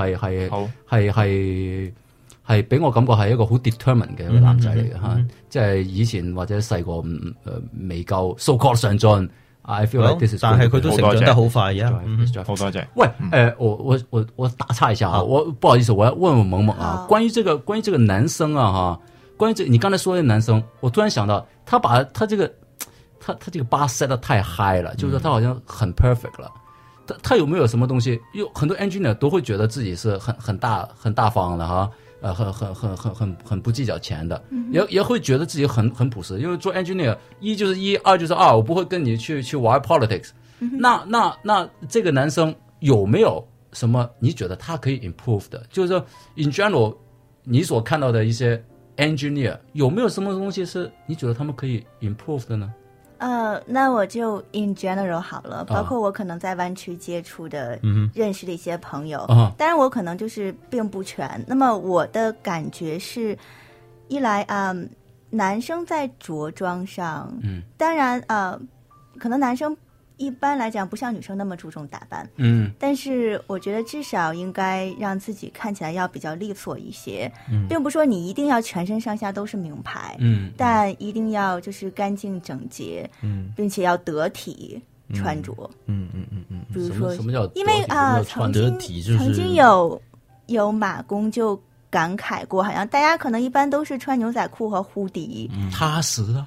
係俾我感覺係一個好 determined 嘅一個男仔嚟嘅嚇，即係以前或者細個未夠 so called 上進。I feel like this is， 但係佢都成長得好快呀。 好多謝。 喂，我打岔一下哈，我不好意思，我要問問萌萌啊，關於這個男生啊哈，關於你剛才說的男生，我突然想到，他把他這個 bar set 得太 high 了，就是說他好像很 perfect 了。他有沒有什麼東西？有很多 engineer 都會覺得自己是很大方的哈。很不計較錢的，也會覺得自己很樸實，因為做 engineer 1就是1，2就是2，我不會跟你去玩 politics。那這個男生有沒有什麼你覺得他可以 improve 的？就是說 in general 你所看到的一些 engineer， 有没有什么东西是你觉得他们可以 improve 的呢？ 那我就 in general 好了，包括我可能在湾区接触的、认识的一些朋友，当然我可能就是并不全。那么我的感觉是，一来男生在着装上，当然可能男生一般来讲不像女生那么注重打扮，但是我觉得至少应该让自己看起来要比较利索一些，并不是说你一定要全身上下都是名牌，但一定要就是干净整洁，并且要得体穿着，比如说什么叫因为穿得体就是曾经有马工就感慨过，好像大家可能一般都是穿牛仔裤和护底， 踏实啊。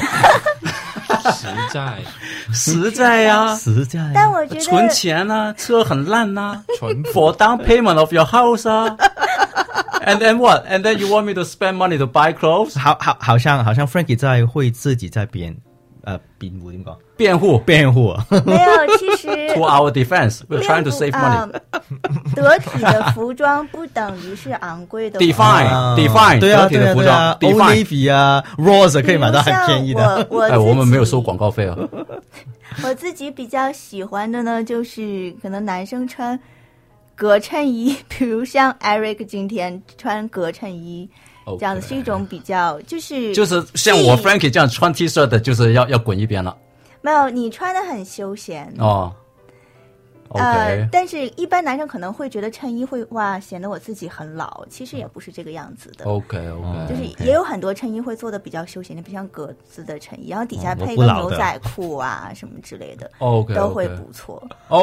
实在啊， 但我觉得存钱啊，车很烂啊，for down payment of your house 啊，and then what? And then you want me to spend money to buy clothes? 好像 Frankie 在会自己在辩护點講？ 辯護啊！ 沒有，其實 to our defense, we're trying to save money. 得體的服裝不等於是昂貴的。 define 對啊， 得體的服裝 ，Old Navy 啊 ，Ross 可以買到很便宜的。 我們沒有收廣告費啊。 我自己比較喜歡的呢，就是可能男生穿格襯衣，比如像 Eric 今天穿格襯衣。這樣是一種比較，就是像我 Frankie 這樣穿 T 恤的，就是要滾一邊了。 沒有，你穿得很休閒哦。 但是一般男生可能會覺得襯衣會哇顯得我自己很老，其實也不是這個樣子的。 OK， 就是也有很多襯衣會做得比較休閒的，比如像格子的襯衣，然後底下配一個牛仔褲啊什麼之類的，都會不錯。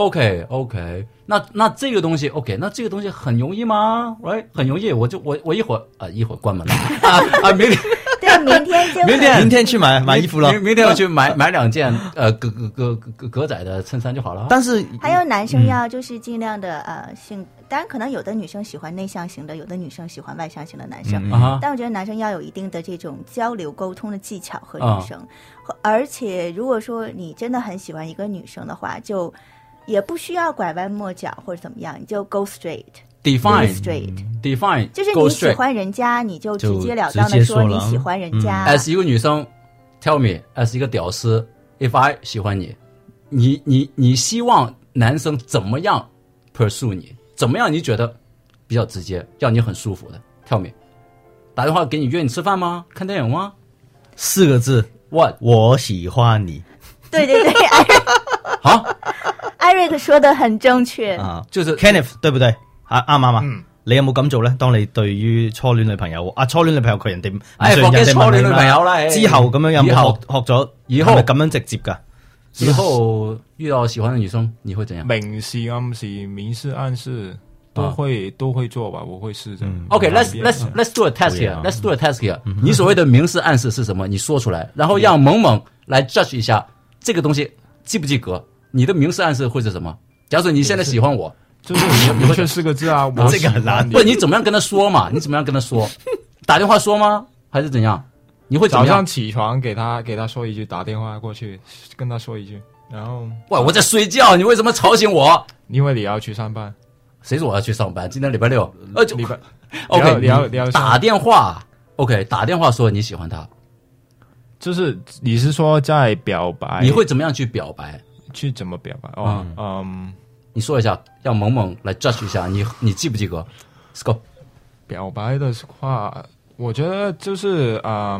OK， 那這個東西 OK， 那這個東西很容易嗎？ Right， 很容易，我一會兒關門了明天。 對，明天去買衣服了。 明天我去買兩件格仔的襯衫就好了。 但是還有男生要就是盡量的性，當然可能有的女生喜歡內向型的，有的女生喜歡外向型的男生，但我覺得男生要有一定的這種交流溝通的技巧和女生，而且如果說你真的很喜歡一個女生的話，就也不需要拐彎抹角或者怎麼樣，你就 go straight。Define， 就是你喜歡人家，你就直截了當的說你喜歡人家。 As 一個女生 ，tell me as 一個屌絲 ，if I 喜歡你希望男生怎麼樣 pursue 你？怎麼樣你覺得比較直接，讓你很舒服的 ？tell me， 打電話給你約你吃飯嗎？看電影嗎 ？4個字 ，What？ 我喜歡你。 對，艾瑞克說得很正確啊，就是 Kenneth 對不對？啱，你有冇咁做咧？當你對於初戀女朋友，初戀女朋友佢人哋放棄初戀女朋友啦， 之後咁樣有冇學咗？以後咁樣直接噶？ 以後遇到喜歡的女生，你會怎樣？ 明示暗示、明示暗示都會做吧，我會試着。 OK，let's do a test here. Let's do a test here. 你所謂的明示暗示是什麼？你說出來，然後讓萌萌來 judge 一下這個東西及不及格。你的明示暗示會是什麼？假如說你現在喜歡我。 就是明確4個字啊，我這個很難。 不，你怎麼樣跟他說嘛？你怎麼樣跟他說？打電話說嗎？還是怎樣？你會怎麼樣？ 早上起床給他說一句，打電話過去跟他說一句，然後喂，我在睡覺，你為什麼吵醒我？ 因為你要去上班。 誰說我要去上班？今天禮拜六。 禮拜 OK， 你要打電話 OK， 打電話說你喜歡他， 就是你是說在表白？ 你會怎麼樣去表白？ 去怎麼表白？ 你說一下，讓萌萌來 judge 一下，你及不及格 ？Let's go。 表白的話，我覺得就是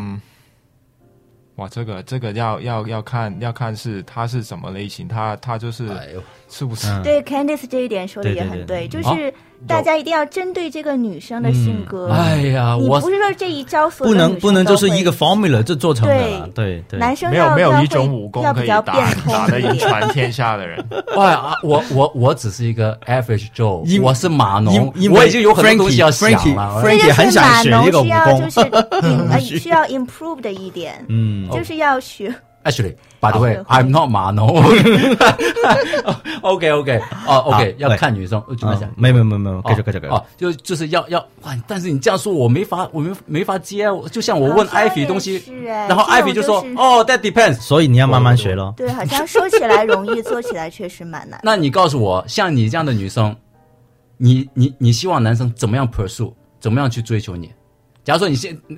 哇，這個要看是他是什麼類型，他就是是不是？ 對 Candice 這一點說的也很對，就是大家一定要針對這個女生的性格。 哎呀， 你不是說這一招所有的女生不能就是一個 formula 就做成的。對， 男生沒有一種武功可以打得贏全天下的人。 哇，我只是一個 average Joe， 我是碼農，我已經有很多東西要想了。 Frankie 很想學一個武功， 就是需要 improve 的一點，就是要學。 Actually, by the way, I'm not 碼農。OK， 要看女生。 沒有，繼續。 就是要哇！但是你這樣說，我沒法接。就像我問 Ivy 東西，然後 Ivy 就說that depends。 所以你要慢慢學咯。 對，好像說起來容易，做起來確實蠻難。 那你告訴我，像你這樣的女生，你希望男生怎麼樣 pursue， 怎麼樣去追求你？假如說你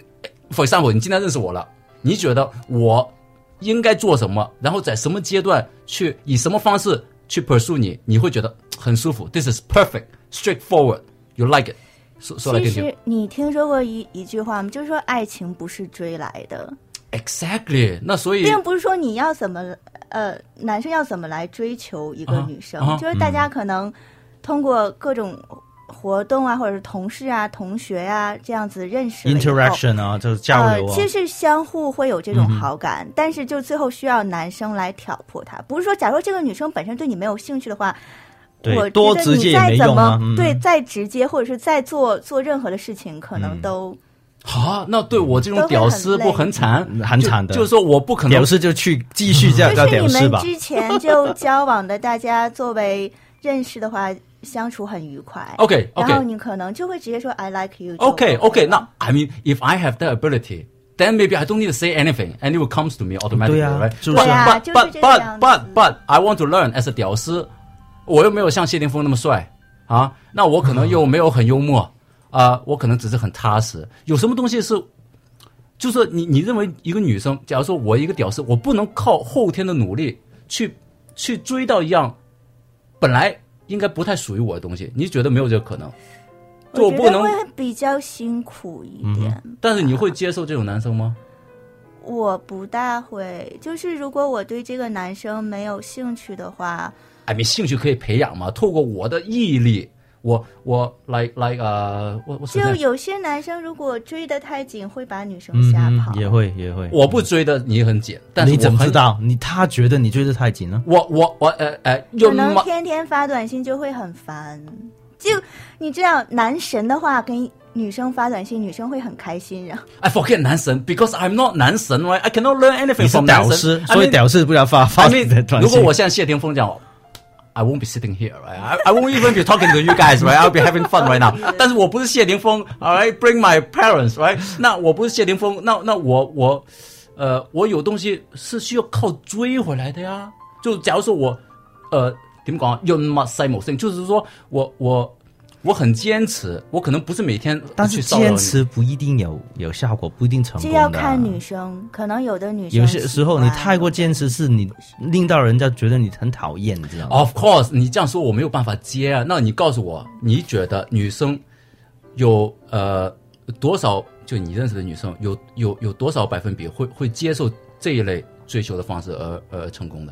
for example， 你今天认识我了，你觉得我应该做什么，然后在什么阶段去以什么方式去 pursue 你，你会觉得很舒服。This is perfect, straightforward. You like it. 说来听听。 其实你听说过一句话吗？就是说爱情不是追来的。 Exactly. 那所以并不是说你要怎么男生要怎么来追求一个女生，就是大家可能通过各种活动啊，或者是同事啊、同学啊这样子认识了 interaction 啊，就是交流啊。 其实是相互会有这种好感，但是就最后需要男生来挑拨他。不是说，假如这个女生本身对你没有兴趣的话，我觉得你再怎么对再直接，或者是再做任何的事情，可能都。 那对我这种屌丝不很惨， 很惨的。 就是说我不可能屌丝就去继续这样叫屌丝吧。 就是你们之前就交往的，大家作为认识的话，相处很愉快。 OK， 然后你可能就会直接说 I like you。 OK， 那 I mean if I have that ability, then maybe I don't need to say anything, and it will comes to me automatically, 对啊 right? 对啊，就是这个样子。 But I want to learn as a 屌丝，我又没有像谢霆锋那么帅啊，那我可能又没有很幽默。我可能只是很踏实。有什么东西是，就是你认为一个女生，假如说我一个屌丝，我不能靠后天的努力去追到一样本来应该不太属于我的东西，你觉得没有这个可能？ 我觉得会比较辛苦一点。 但是你会接受这种男生吗？ 我不大会，就是如果我对这个男生没有兴趣的话， 没兴趣可以培养嘛，透过我的毅力。我 like 我就有些男生如果追得太紧，会把女生吓跑。 也会。 我不追的你很紧，但是你怎么知道？他觉得你追得太紧呢？ 可能天天发短信就会很烦。就你知道，男神的话跟女生发短信，女生会很开心。 I forget 男神 because I'm not 男神 right? I cannot learn anything from 屌丝，所以屌丝不要发短信。 如果我像谢霆锋这样。I won't be sitting here, right? I won't even be talking to you guys, right? I'll be having fun right now. 但是我不是谢霆锋 ，alright? Bring my parents, right? 那我不是谢霆锋，那我有东西是需要靠追回来的呀。就假如说我點講啊，潤物細無聲，就是說我很堅持，我可能不是每天去騷擾你， 但是堅持不一定有效果，不一定成功的。 這要看女生，可能有的女生有些時候你太過堅持，是你令到人家覺得你很討厭，這樣。 Of course， 你這樣說我沒有辦法接啊。那你告訴我，你覺得女生有多少？就你認識的女生有多少百分比會接受這一類追求的方式而成功的？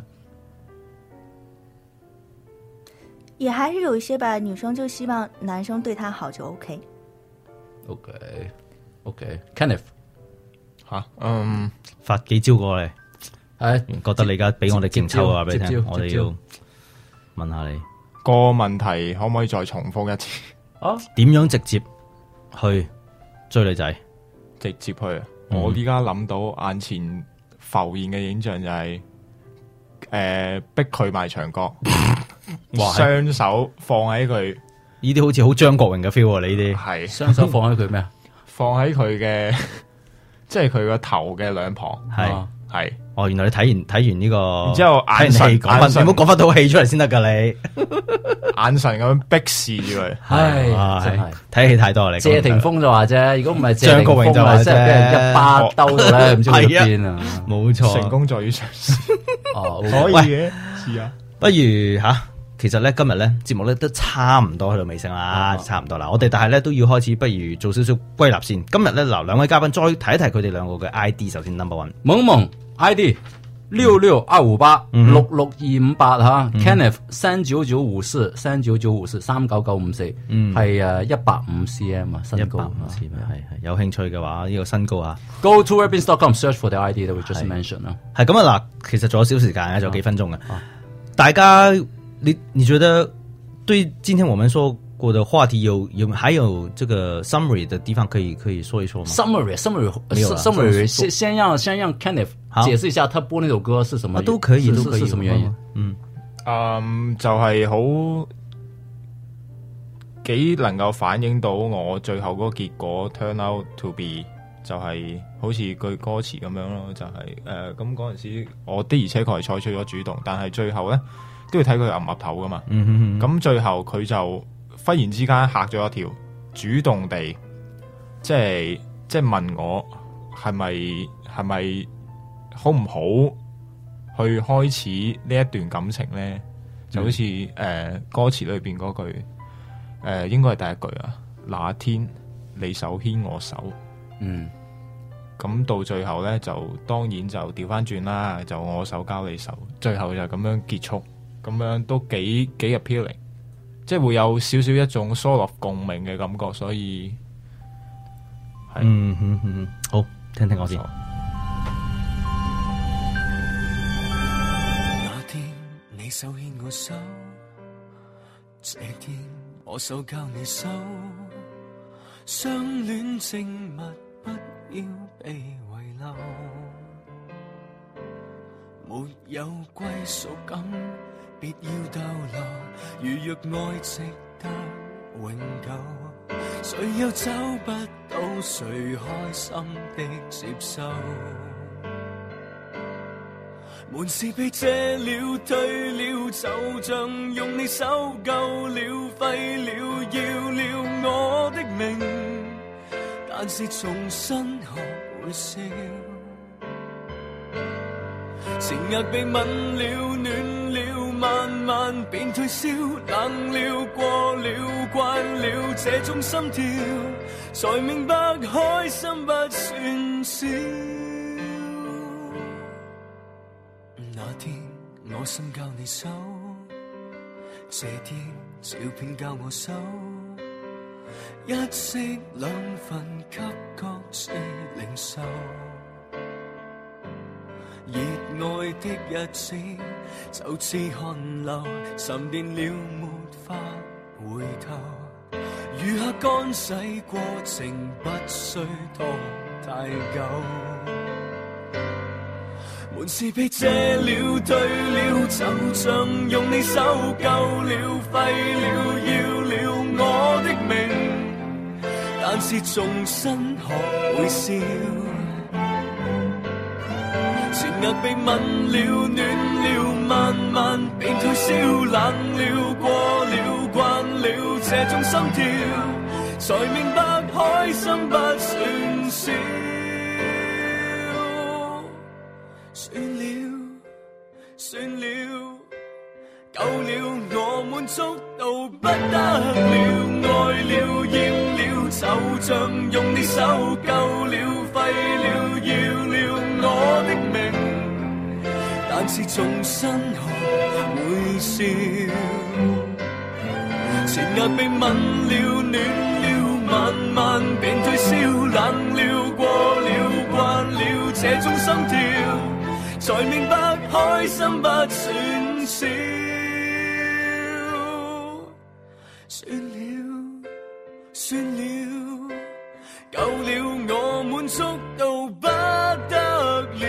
也還是有一些吧，女生就希望男生對她好就 OK。 Kenneth 吓， 發幾招過嚟，覺得你而家俾我哋勁抽啊！俾你聽，我哋要問下你個問題可唔可以再重複一次？ 點樣直接去追女仔？ 直接去，我依家諗到眼前浮現嘅影像就係逼佢埋牆角。雙手放喺佢， 呢啲好似好張國榮嘅 feel 啊！你啲係雙手放喺佢咩啊？ 放喺佢嘅，即係佢個頭嘅兩旁。係哦，原來你睇完呢個， 然之後眼神， 你唔好講翻套戲出嚟先得噶你。 眼神咁樣逼視住佢， 係睇戲太多啦。 謝霆鋒就話啫，如果唔係張國榮就話啫， 即係俾人一巴兜到咧，唔知去邊啊！ 冇錯， 成功在於嘗試。 可以嘅，試下。 不如其實咧今日咧節目咧都差唔多去到尾聲啦，差唔多啦。我哋但係咧都要開始，不如做少少歸納先。今日咧兩位嘉賓再睇一睇佢哋兩個嘅 ID， 首先 number one， 萌萌 ID 66258662258吓 ，Kenneth 39954 39954 係150cm 啊，身高 150cm 係有興趣嘅話呢個身高啊 ，Go to webbins.com search for the ID that we just mentioned 啦。 係咁啊嗱，其實仲有少時間嘅，仲有幾分鐘嘅，大家你覺得對今天我們說過的話題還有這個 summary 的地方可以說一說嗎 ？Summary 先讓 Kenneth 解釋一下他播那首歌是什麼， 都可以， 是什麼原因？ 就係好幾能夠反映到我最後嗰個結果 turn out to be 就係好似句歌詞咁樣咯，就係咁嗰陣時我的而且確係採取咗主動，但係最後咧都要睇佢岌唔岌頭噶嘛。咁最後佢就忽然之間嚇咗一跳，主動地即係問我係咪好唔好去開始呢一段感情咧？就好似歌詞裏邊嗰句應該係第一句啊，那天你手牽我手，咁到最後咧就當然就調翻轉啦，就我手交你手，最後就咁樣結束，咁樣都幾 appealing， 即係會有少少一種 sort of 共鳴嘅感覺，所以好，聽聽我先。 那天你手牽我手，這天我手交你手，相戀證物不要被遺漏，沒有歸屬感，別要逗留。如若愛值得永久，誰又找不到誰開心的接受？門是被遮了退了，就像用你手救了廢了，要了我的命，但是重新學會笑。前日被吻了暖了，慢慢便退燒，冷了過了慣了這種心跳，才明白開心不算少。那天我心交你手，這天照片交我手，一式兩份給各自領受。熱愛的日子就似寒流，沉澱了沒法回頭。餘下乾洗過程不需拖太久。門是被遮了退了，就像用你手救了廢了，要了我的命，但是重新學會笑。前日被吻了暖了，慢慢便退燒，冷了過了慣了這種心跳，才明白開心不算少。算了算了，夠了我滿足到不得了，愛了厭了，就像用你手救了廢了，要了我的命，但是重新學會笑。前日被吻了暖了，慢慢便退燒，冷了過了慣了這種心跳，才明白開心不算少。算了算了，夠了我滿足到不得了。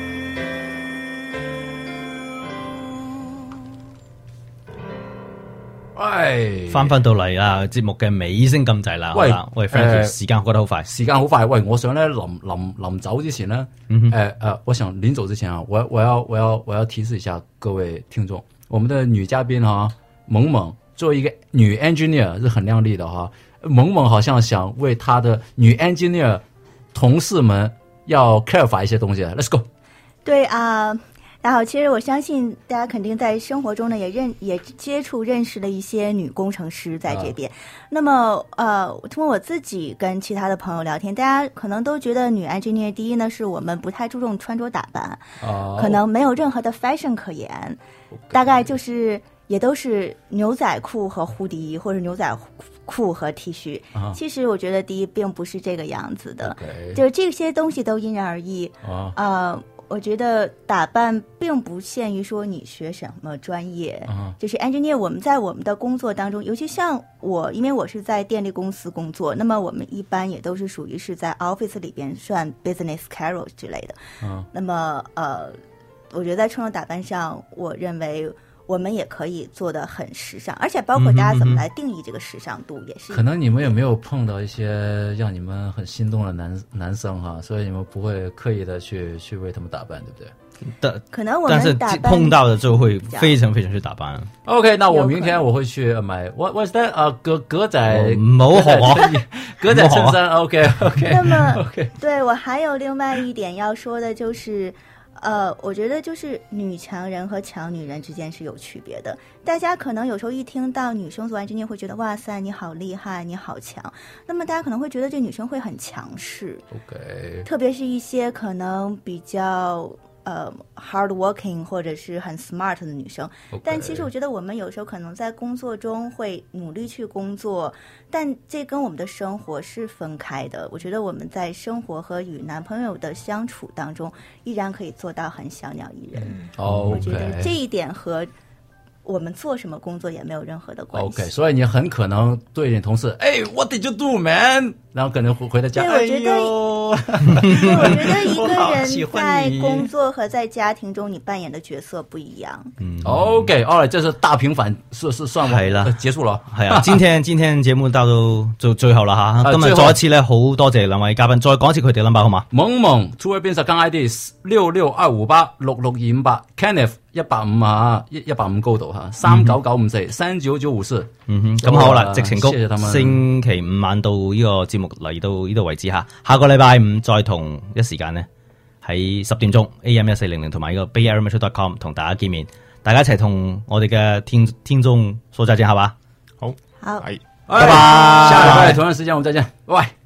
喂， 翻到嚟啦，節目嘅尾聲咁滯啦。喂 Frankie， 時間過得好快， 時間好快。喂，我想咧臨走之前咧，我想臨走之前啊，我要提示一下各位聽眾，我們的女嘉賓哈，萌萌作為一個女 engineer 是很靚麗的哈。萌萌好像想為她的女 engineer 同事們要 clarify 一些東西。Let's go。 對啊。大家好，其實我相信大家肯定在生活中呢也接觸認識了一些女工程師在這邊。那麼通過我自己跟其他的朋友聊天，大家可能都覺得女 engineer 第一呢是我們不太注重穿着打扮，可能沒有任何的 fashion 可言，大概就是也都是牛仔褲和蝴蝶衣或者牛仔褲和 T 恤。其實我覺得第一並不是這個樣子的，就是這些東西都因人而異。我覺得打扮並不限於說你學什麼專業，就是 engineer 我們在我們的工作當中，尤其像我，因為我是在電力公司工作，那麼我們一般也都是屬於是在 office 裏邊算 business casual 之類的。那麼我覺得在穿着打扮上，我認為我們也可以做得很時尚，而且包括大家怎麼來定義這個時尚度也是。 可能你們有沒有碰到一些讓你們很心動的男生哈，所以你們不會刻意的去為他們打扮，對不對？ 可能我但是们打扮碰到的就会非常非常去打扮。 OK， 那我明天我会去买 What's that？ 格仔， 唔好學我格仔襯衫。OK。 那麼對我還有另外一點要說的就是我覺得就是女強人和強女人之間是有區別的。大家可能有時候一聽到女生做完這件會覺得哇塞你好厲害你好強，那麼大家可能會覺得這女生會很強勢。 OK， 特別是一些可能比較hard working 或者是很 smart 的女生。但其實我覺得我們有時候可能在工作中會努力去工作，但這跟我們的生活是分開的。我覺得我們在生活和與男朋友的相處當中依然可以做到很小鳥依人。我覺得這一點和我們做什麼工作也沒有任何的關係。 OK， 所以你很可能對你同事，What did you do, man？ 然後可能回到家， 對，我覺得一個人在工作和在家庭中，你扮演的角色不一樣。 OK， 這是大平反，是算係啦，結束了。 係啊，今天節目到就最後啦吓。今日再一次咧，好多謝兩位嘉賓，再講一次佢哋 number 好嘛？ 萌萌出位邊實更 ID 662586628 Kenneth 150啊，150高度吓，39954 39954。 咁好啦，矽情谷星期五晚到呢個節目嚟到呢度為止吓，下個禮拜五再同一時間呢，喺10點鐘 AM1400 同埋呢個 bayaremetro.com 同大家見面，大家一齊同我哋嘅聽眾說再見，好吧？ 好， 好， 拜拜，下禮拜同樣時間我們再見，拜拜。